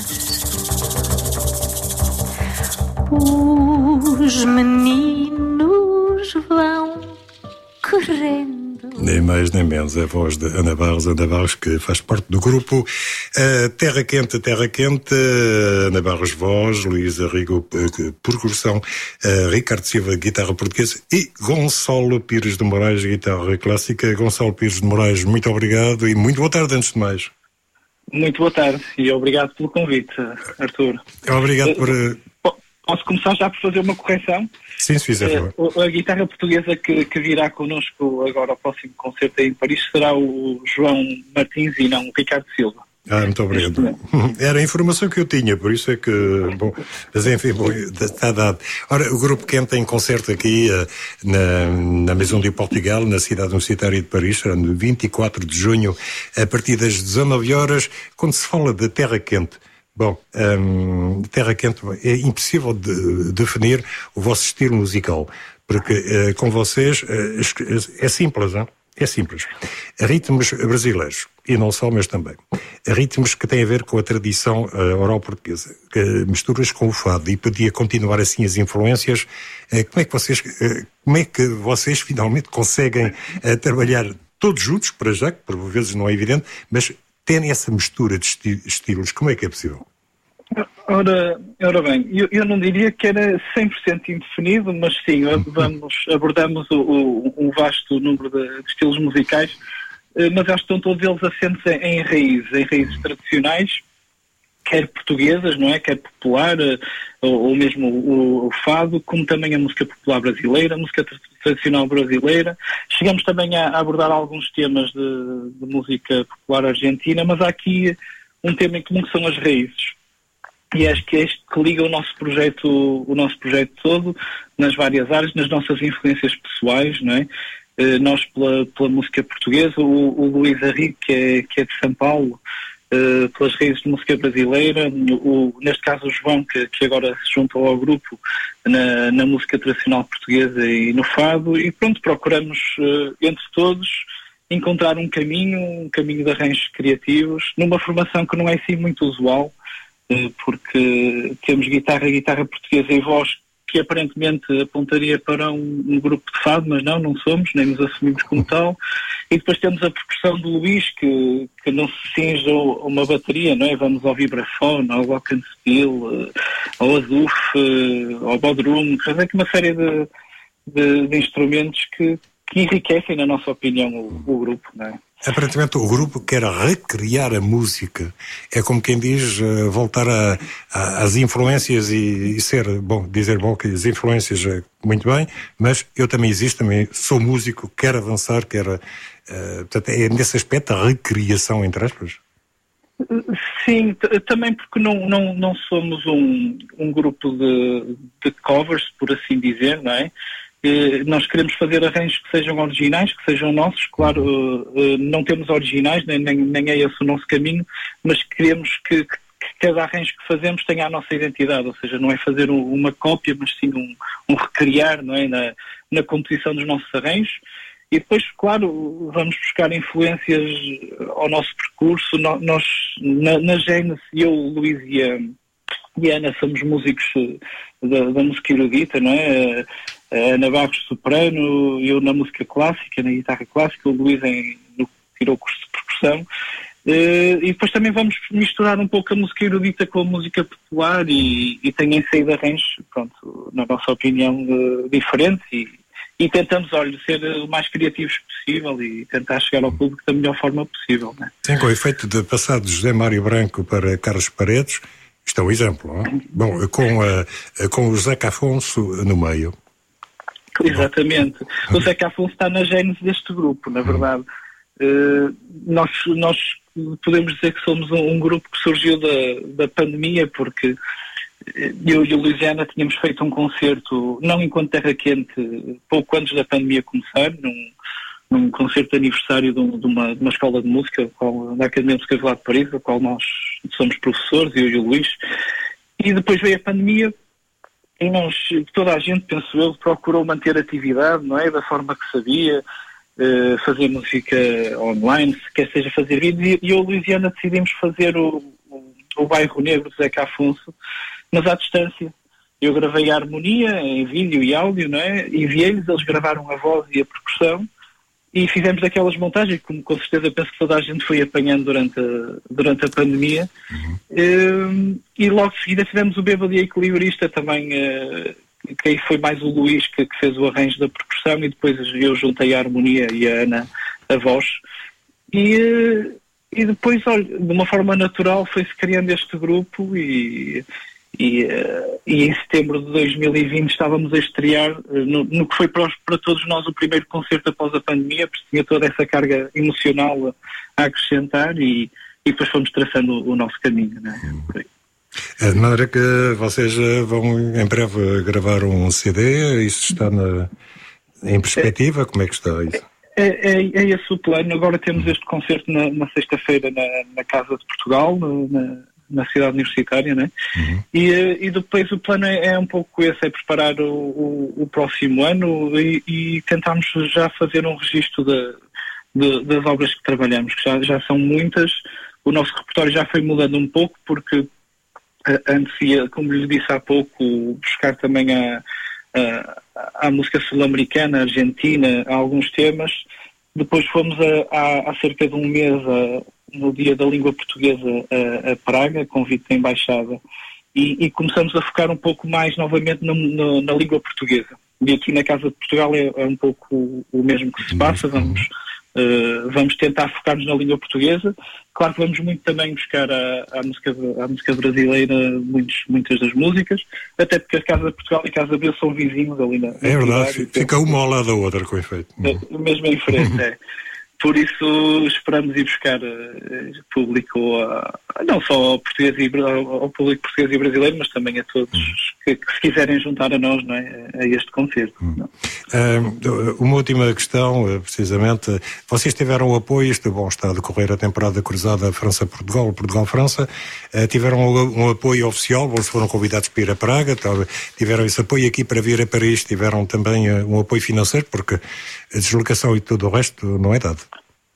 os meninos vão correndo. Nem mais nem menos, a voz de Ana Barros, Ana Barros que faz parte do grupo uh, Terra Quente, Terra Quente, uh, Ana Barros voz, Luísa Rigo uh, percussão, uh, Ricardo Silva guitarra portuguesa e Gonçalo Pires de Moraes guitarra clássica. Gonçalo Pires de Moraes, muito obrigado e muito boa tarde antes de mais. Muito boa tarde e obrigado pelo convite, Arthur. Obrigado por... Uh, Posso começar já por fazer uma correção? Sim, se fizer favor. Uh, a guitarra portuguesa que, que virá connosco agora ao próximo concerto em Paris será o João Martins e não o Ricardo Silva. Ah, muito obrigado. Era a informação que eu tinha, por isso é que, bom, mas enfim, bom, está dado. Ora, o Grupo Quente tem concerto aqui uh, na, na Maison de Portugal, na cidade universitária de Paris, será no vinte e quatro de junho, a partir das dezanove horas, quando se fala de Terra Quente. Bom, um, Terra Quente, é impossível de definir o vosso estilo musical, porque uh, com vocês uh, é simples, não? É simples. Ritmos brasileiros, e não só, mas também. Ritmos que têm a ver com a tradição uh, oral portuguesa, que misturas com o fado, e podia continuar assim as influências. Uh, como é que vocês, uh, como é que vocês finalmente conseguem uh, trabalhar todos juntos, para já, que por vezes não é evidente, mas terem essa mistura de esti- estilos, como é que é possível? Ora, ora bem, eu, eu não diria que era cem por cento indefinido, mas sim, vamos, abordamos o, o, um vasto número de, de estilos musicais, mas acho que estão todos eles assentes em, em raízes, em raízes tradicionais, quer portuguesas, não é? Quer popular, ou, ou mesmo o, o fado, como também a música popular brasileira, a música tradicional brasileira. Chegamos também a, a abordar alguns temas de, de música popular argentina, mas há aqui um tema em comum que são as raízes. E acho que é este que liga o nosso projeto, o nosso projeto todo, nas várias áreas, nas nossas influências pessoais, não é? Uh, nós pela, pela música portuguesa, o, o Luís Arrigo, que é, que é de São Paulo, uh, pelas raízes de música brasileira, o, neste caso o João, que, que agora se juntou ao grupo na, na música tradicional portuguesa e no fado, e pronto, procuramos uh, entre todos encontrar um caminho, um caminho de arranjos criativos, numa formação que não é assim muito usual, porque temos guitarra, guitarra portuguesa e voz que aparentemente apontaria para um, um grupo de fado, mas não, não somos, nem nos assumimos como tal. E depois temos a percussão do Luís, que, que não se cinge a uma bateria, não é? Vamos ao vibrafone, ao glockenspiel, ao azuf, ao bodrum, quer dizer, que uma série de, de, de instrumentos que, que enriquecem, na nossa opinião, o, o grupo, não é? Aparentemente o grupo quer recriar a música. É como quem diz, uh, voltar a, a, às influências e, e ser, bom, dizer bom que as influências, uh, muito bem, mas eu também existo, também sou músico, quero avançar, quero... Uh, portanto, é nesse aspecto a recriação, entre aspas? Sim, t- também porque não, não, não somos um, um grupo de, de covers, por assim dizer, não é? Nós queremos fazer arranjos que sejam originais, que sejam nossos, claro, não temos originais, nem, nem, nem é esse o nosso caminho, mas queremos que, que cada arranjo que fazemos tenha a nossa identidade, ou seja, não é fazer um, uma cópia, mas sim um, um recriar, não é, na, na composição dos nossos arranjos. E depois, claro, vamos buscar influências ao nosso percurso. No, nós, na, na Gênese, eu, o Luís e a, e a Ana somos músicos da, da música erudita, não é? A Ana Barros soprano, eu na música clássica, na guitarra clássica, o Luís em, no, tirou o curso de percussão. Uh, e depois também vamos misturar um pouco a música erudita com a música popular e, e têm saído arranjos, pronto, na nossa opinião, uh, diferentes e, e tentamos, olha, ser o mais criativos possível e tentar chegar ao público da melhor forma possível, né? Tem com o efeito de passar de José Mário Branco para Carlos Paredes, isto é um exemplo, não é? Bom, com, a, com o Zeca Afonso no meio. Exatamente. O Zeca Afonso está na gênese deste grupo, na verdade. Uh, nós, nós podemos dizer que somos um, um grupo que surgiu da, da pandemia, porque eu e a Luisiana tínhamos feito um concerto, não enquanto Terra Quente, pouco antes da pandemia começar, num, num concerto de aniversário de, um, de, uma, de uma escola de música, qual, da Academia de Música Vila de Paris, da qual nós somos professores, eu e o Luís. E depois veio a pandemia e nós, toda a gente, penso eu, procurou manter atividade, não é? Da forma que sabia, uh, fazer música online, se quer seja fazer vídeos, e eu e a Luisiana decidimos fazer o, o, o Bairro Negro de Zeca Afonso, mas à distância. Eu gravei a harmonia em vídeo e áudio, não é? Enviei-lhes, eles gravaram a voz e a percussão e fizemos aquelas montagens, como com certeza penso que toda a gente foi apanhando durante a, durante a pandemia. Uhum. E, e logo de seguida fizemos o Bêbado e a Equilibrista também, uh, que aí foi mais o Luís que, que fez o arranjo da percussão e depois eu juntei a harmonia e a Ana a voz. E, uh, e depois, olha, de uma forma natural foi-se criando este grupo e... E, uh, e em setembro de dois mil e vinte estávamos a estrear uh, no, no que foi para, os, para todos nós o primeiro concerto após a pandemia, porque tinha toda essa carga emocional a, a acrescentar e, e depois fomos traçando o, o nosso caminho, né? É de maneira que vocês vão em breve gravar um C D, isso está na, em perspectiva? Como é que está isso? É, é, é esse o plano. Agora temos este concerto na, na sexta-feira na, na Casa de Portugal, na, na cidade universitária, né? Uhum. E, e depois o plano é, é um pouco esse, é preparar o, o, o próximo ano e, e tentarmos já fazer um registro de, de, das obras que trabalhamos, que já, já são muitas. O nosso repertório já foi mudando um pouco, porque antes ia, como lhe disse há pouco, buscar também a, a, a música sul-americana, argentina, a alguns temas. Depois fomos a, a, há cerca de um mês a, no Dia da Língua Portuguesa a, a Praga, convite da Embaixada, e, e começamos a focar um pouco mais novamente no, no, na língua portuguesa. E aqui na Casa de Portugal é, é um pouco o, o mesmo que se passa. Vamos, uh, vamos tentar focar-nos na língua portuguesa. Claro que vamos muito também buscar a, a, música, a música brasileira, muitos, muitas das músicas, até porque a Casa de Portugal e a Casa de Abril são vizinhos ali na... É verdade, cidade, fica uma ao lado da outra, com efeito. É, mesmo em frente, é. Por isso esperamos ir buscar uh, público, a, não só ao, português e, ao, ao público português e brasileiro, mas também a todos hum. que, que se quiserem juntar a nós, não é, a este concerto. Hum. Uh, uma última questão, precisamente, vocês tiveram o apoio, isto bom, está a decorrer a temporada cruzada França-Portugal, Portugal-França, uh, tiveram um, um apoio oficial, eles foram convidados para ir a Praga, tiveram esse apoio aqui para vir a Paris, tiveram também uh, um apoio financeiro, porque a deslocação e tudo o resto não é dado.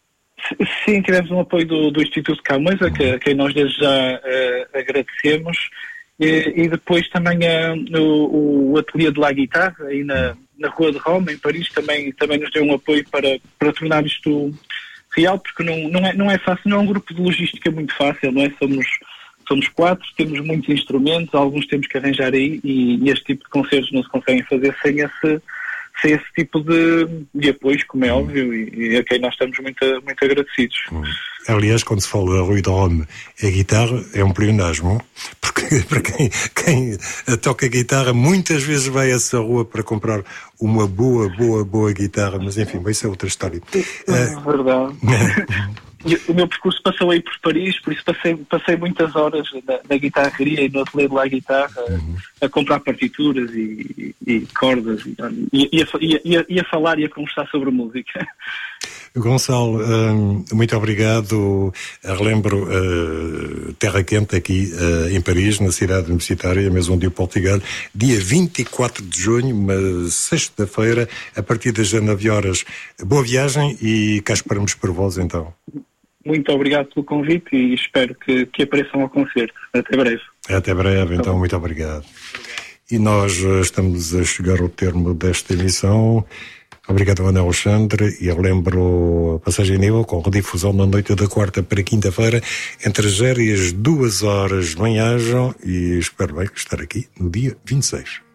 Sim, tivemos um apoio do, do Instituto Camões, a, que, a quem nós desde já uh, agradecemos, e, e depois também uh, o, o Ateliê de La Guitarre, aí na, na Rua de Roma, em Paris, também, também nos deu um apoio para, para tornar isto real, porque não, não, é, não é fácil, não é um grupo de logística muito fácil, não é? Somos, somos quatro, temos muitos instrumentos, alguns temos que arranjar aí, e, e este tipo de concertos não se conseguem fazer sem esse... sem esse tipo de, de apoios, como é óbvio, e, e a quem nós estamos muito, muito agradecidos. Hum. Aliás, quando se fala da Rue de Rome, a guitarra é um pleonasmo, porque para quem, quem toca guitarra muitas vezes vai a essa rua para comprar uma boa, boa, boa guitarra, mas enfim, isso é outra história. É uh, verdade. O meu percurso passou aí por Paris, por isso passei, passei muitas horas na, na guitarraria e no ateliê de La Guitarra, uhum. a, a comprar partituras e, e, e cordas e, e, e, a, e, a, e a falar e a conversar sobre música. Gonçalo, hum, muito obrigado. Relembro uh, Terra Quente aqui uh, em Paris, na cidade universitária, Maison du Portugal, dia vinte e quatro de junho, uma sexta-feira, a partir das nove horas. Boa viagem e cá esperamos por vós então. Muito obrigado pelo convite e espero que, que apareçam ao concerto. Até breve. Até breve, então, muito obrigado. E nós estamos a chegar ao termo desta emissão. Obrigado, Ana Alexandre, e eu lembro a Passagem Nível com redifusão na noite da quarta para quinta-feira, entre as zero e as duas horas de manhã, e espero bem estar aqui no dia vinte e seis.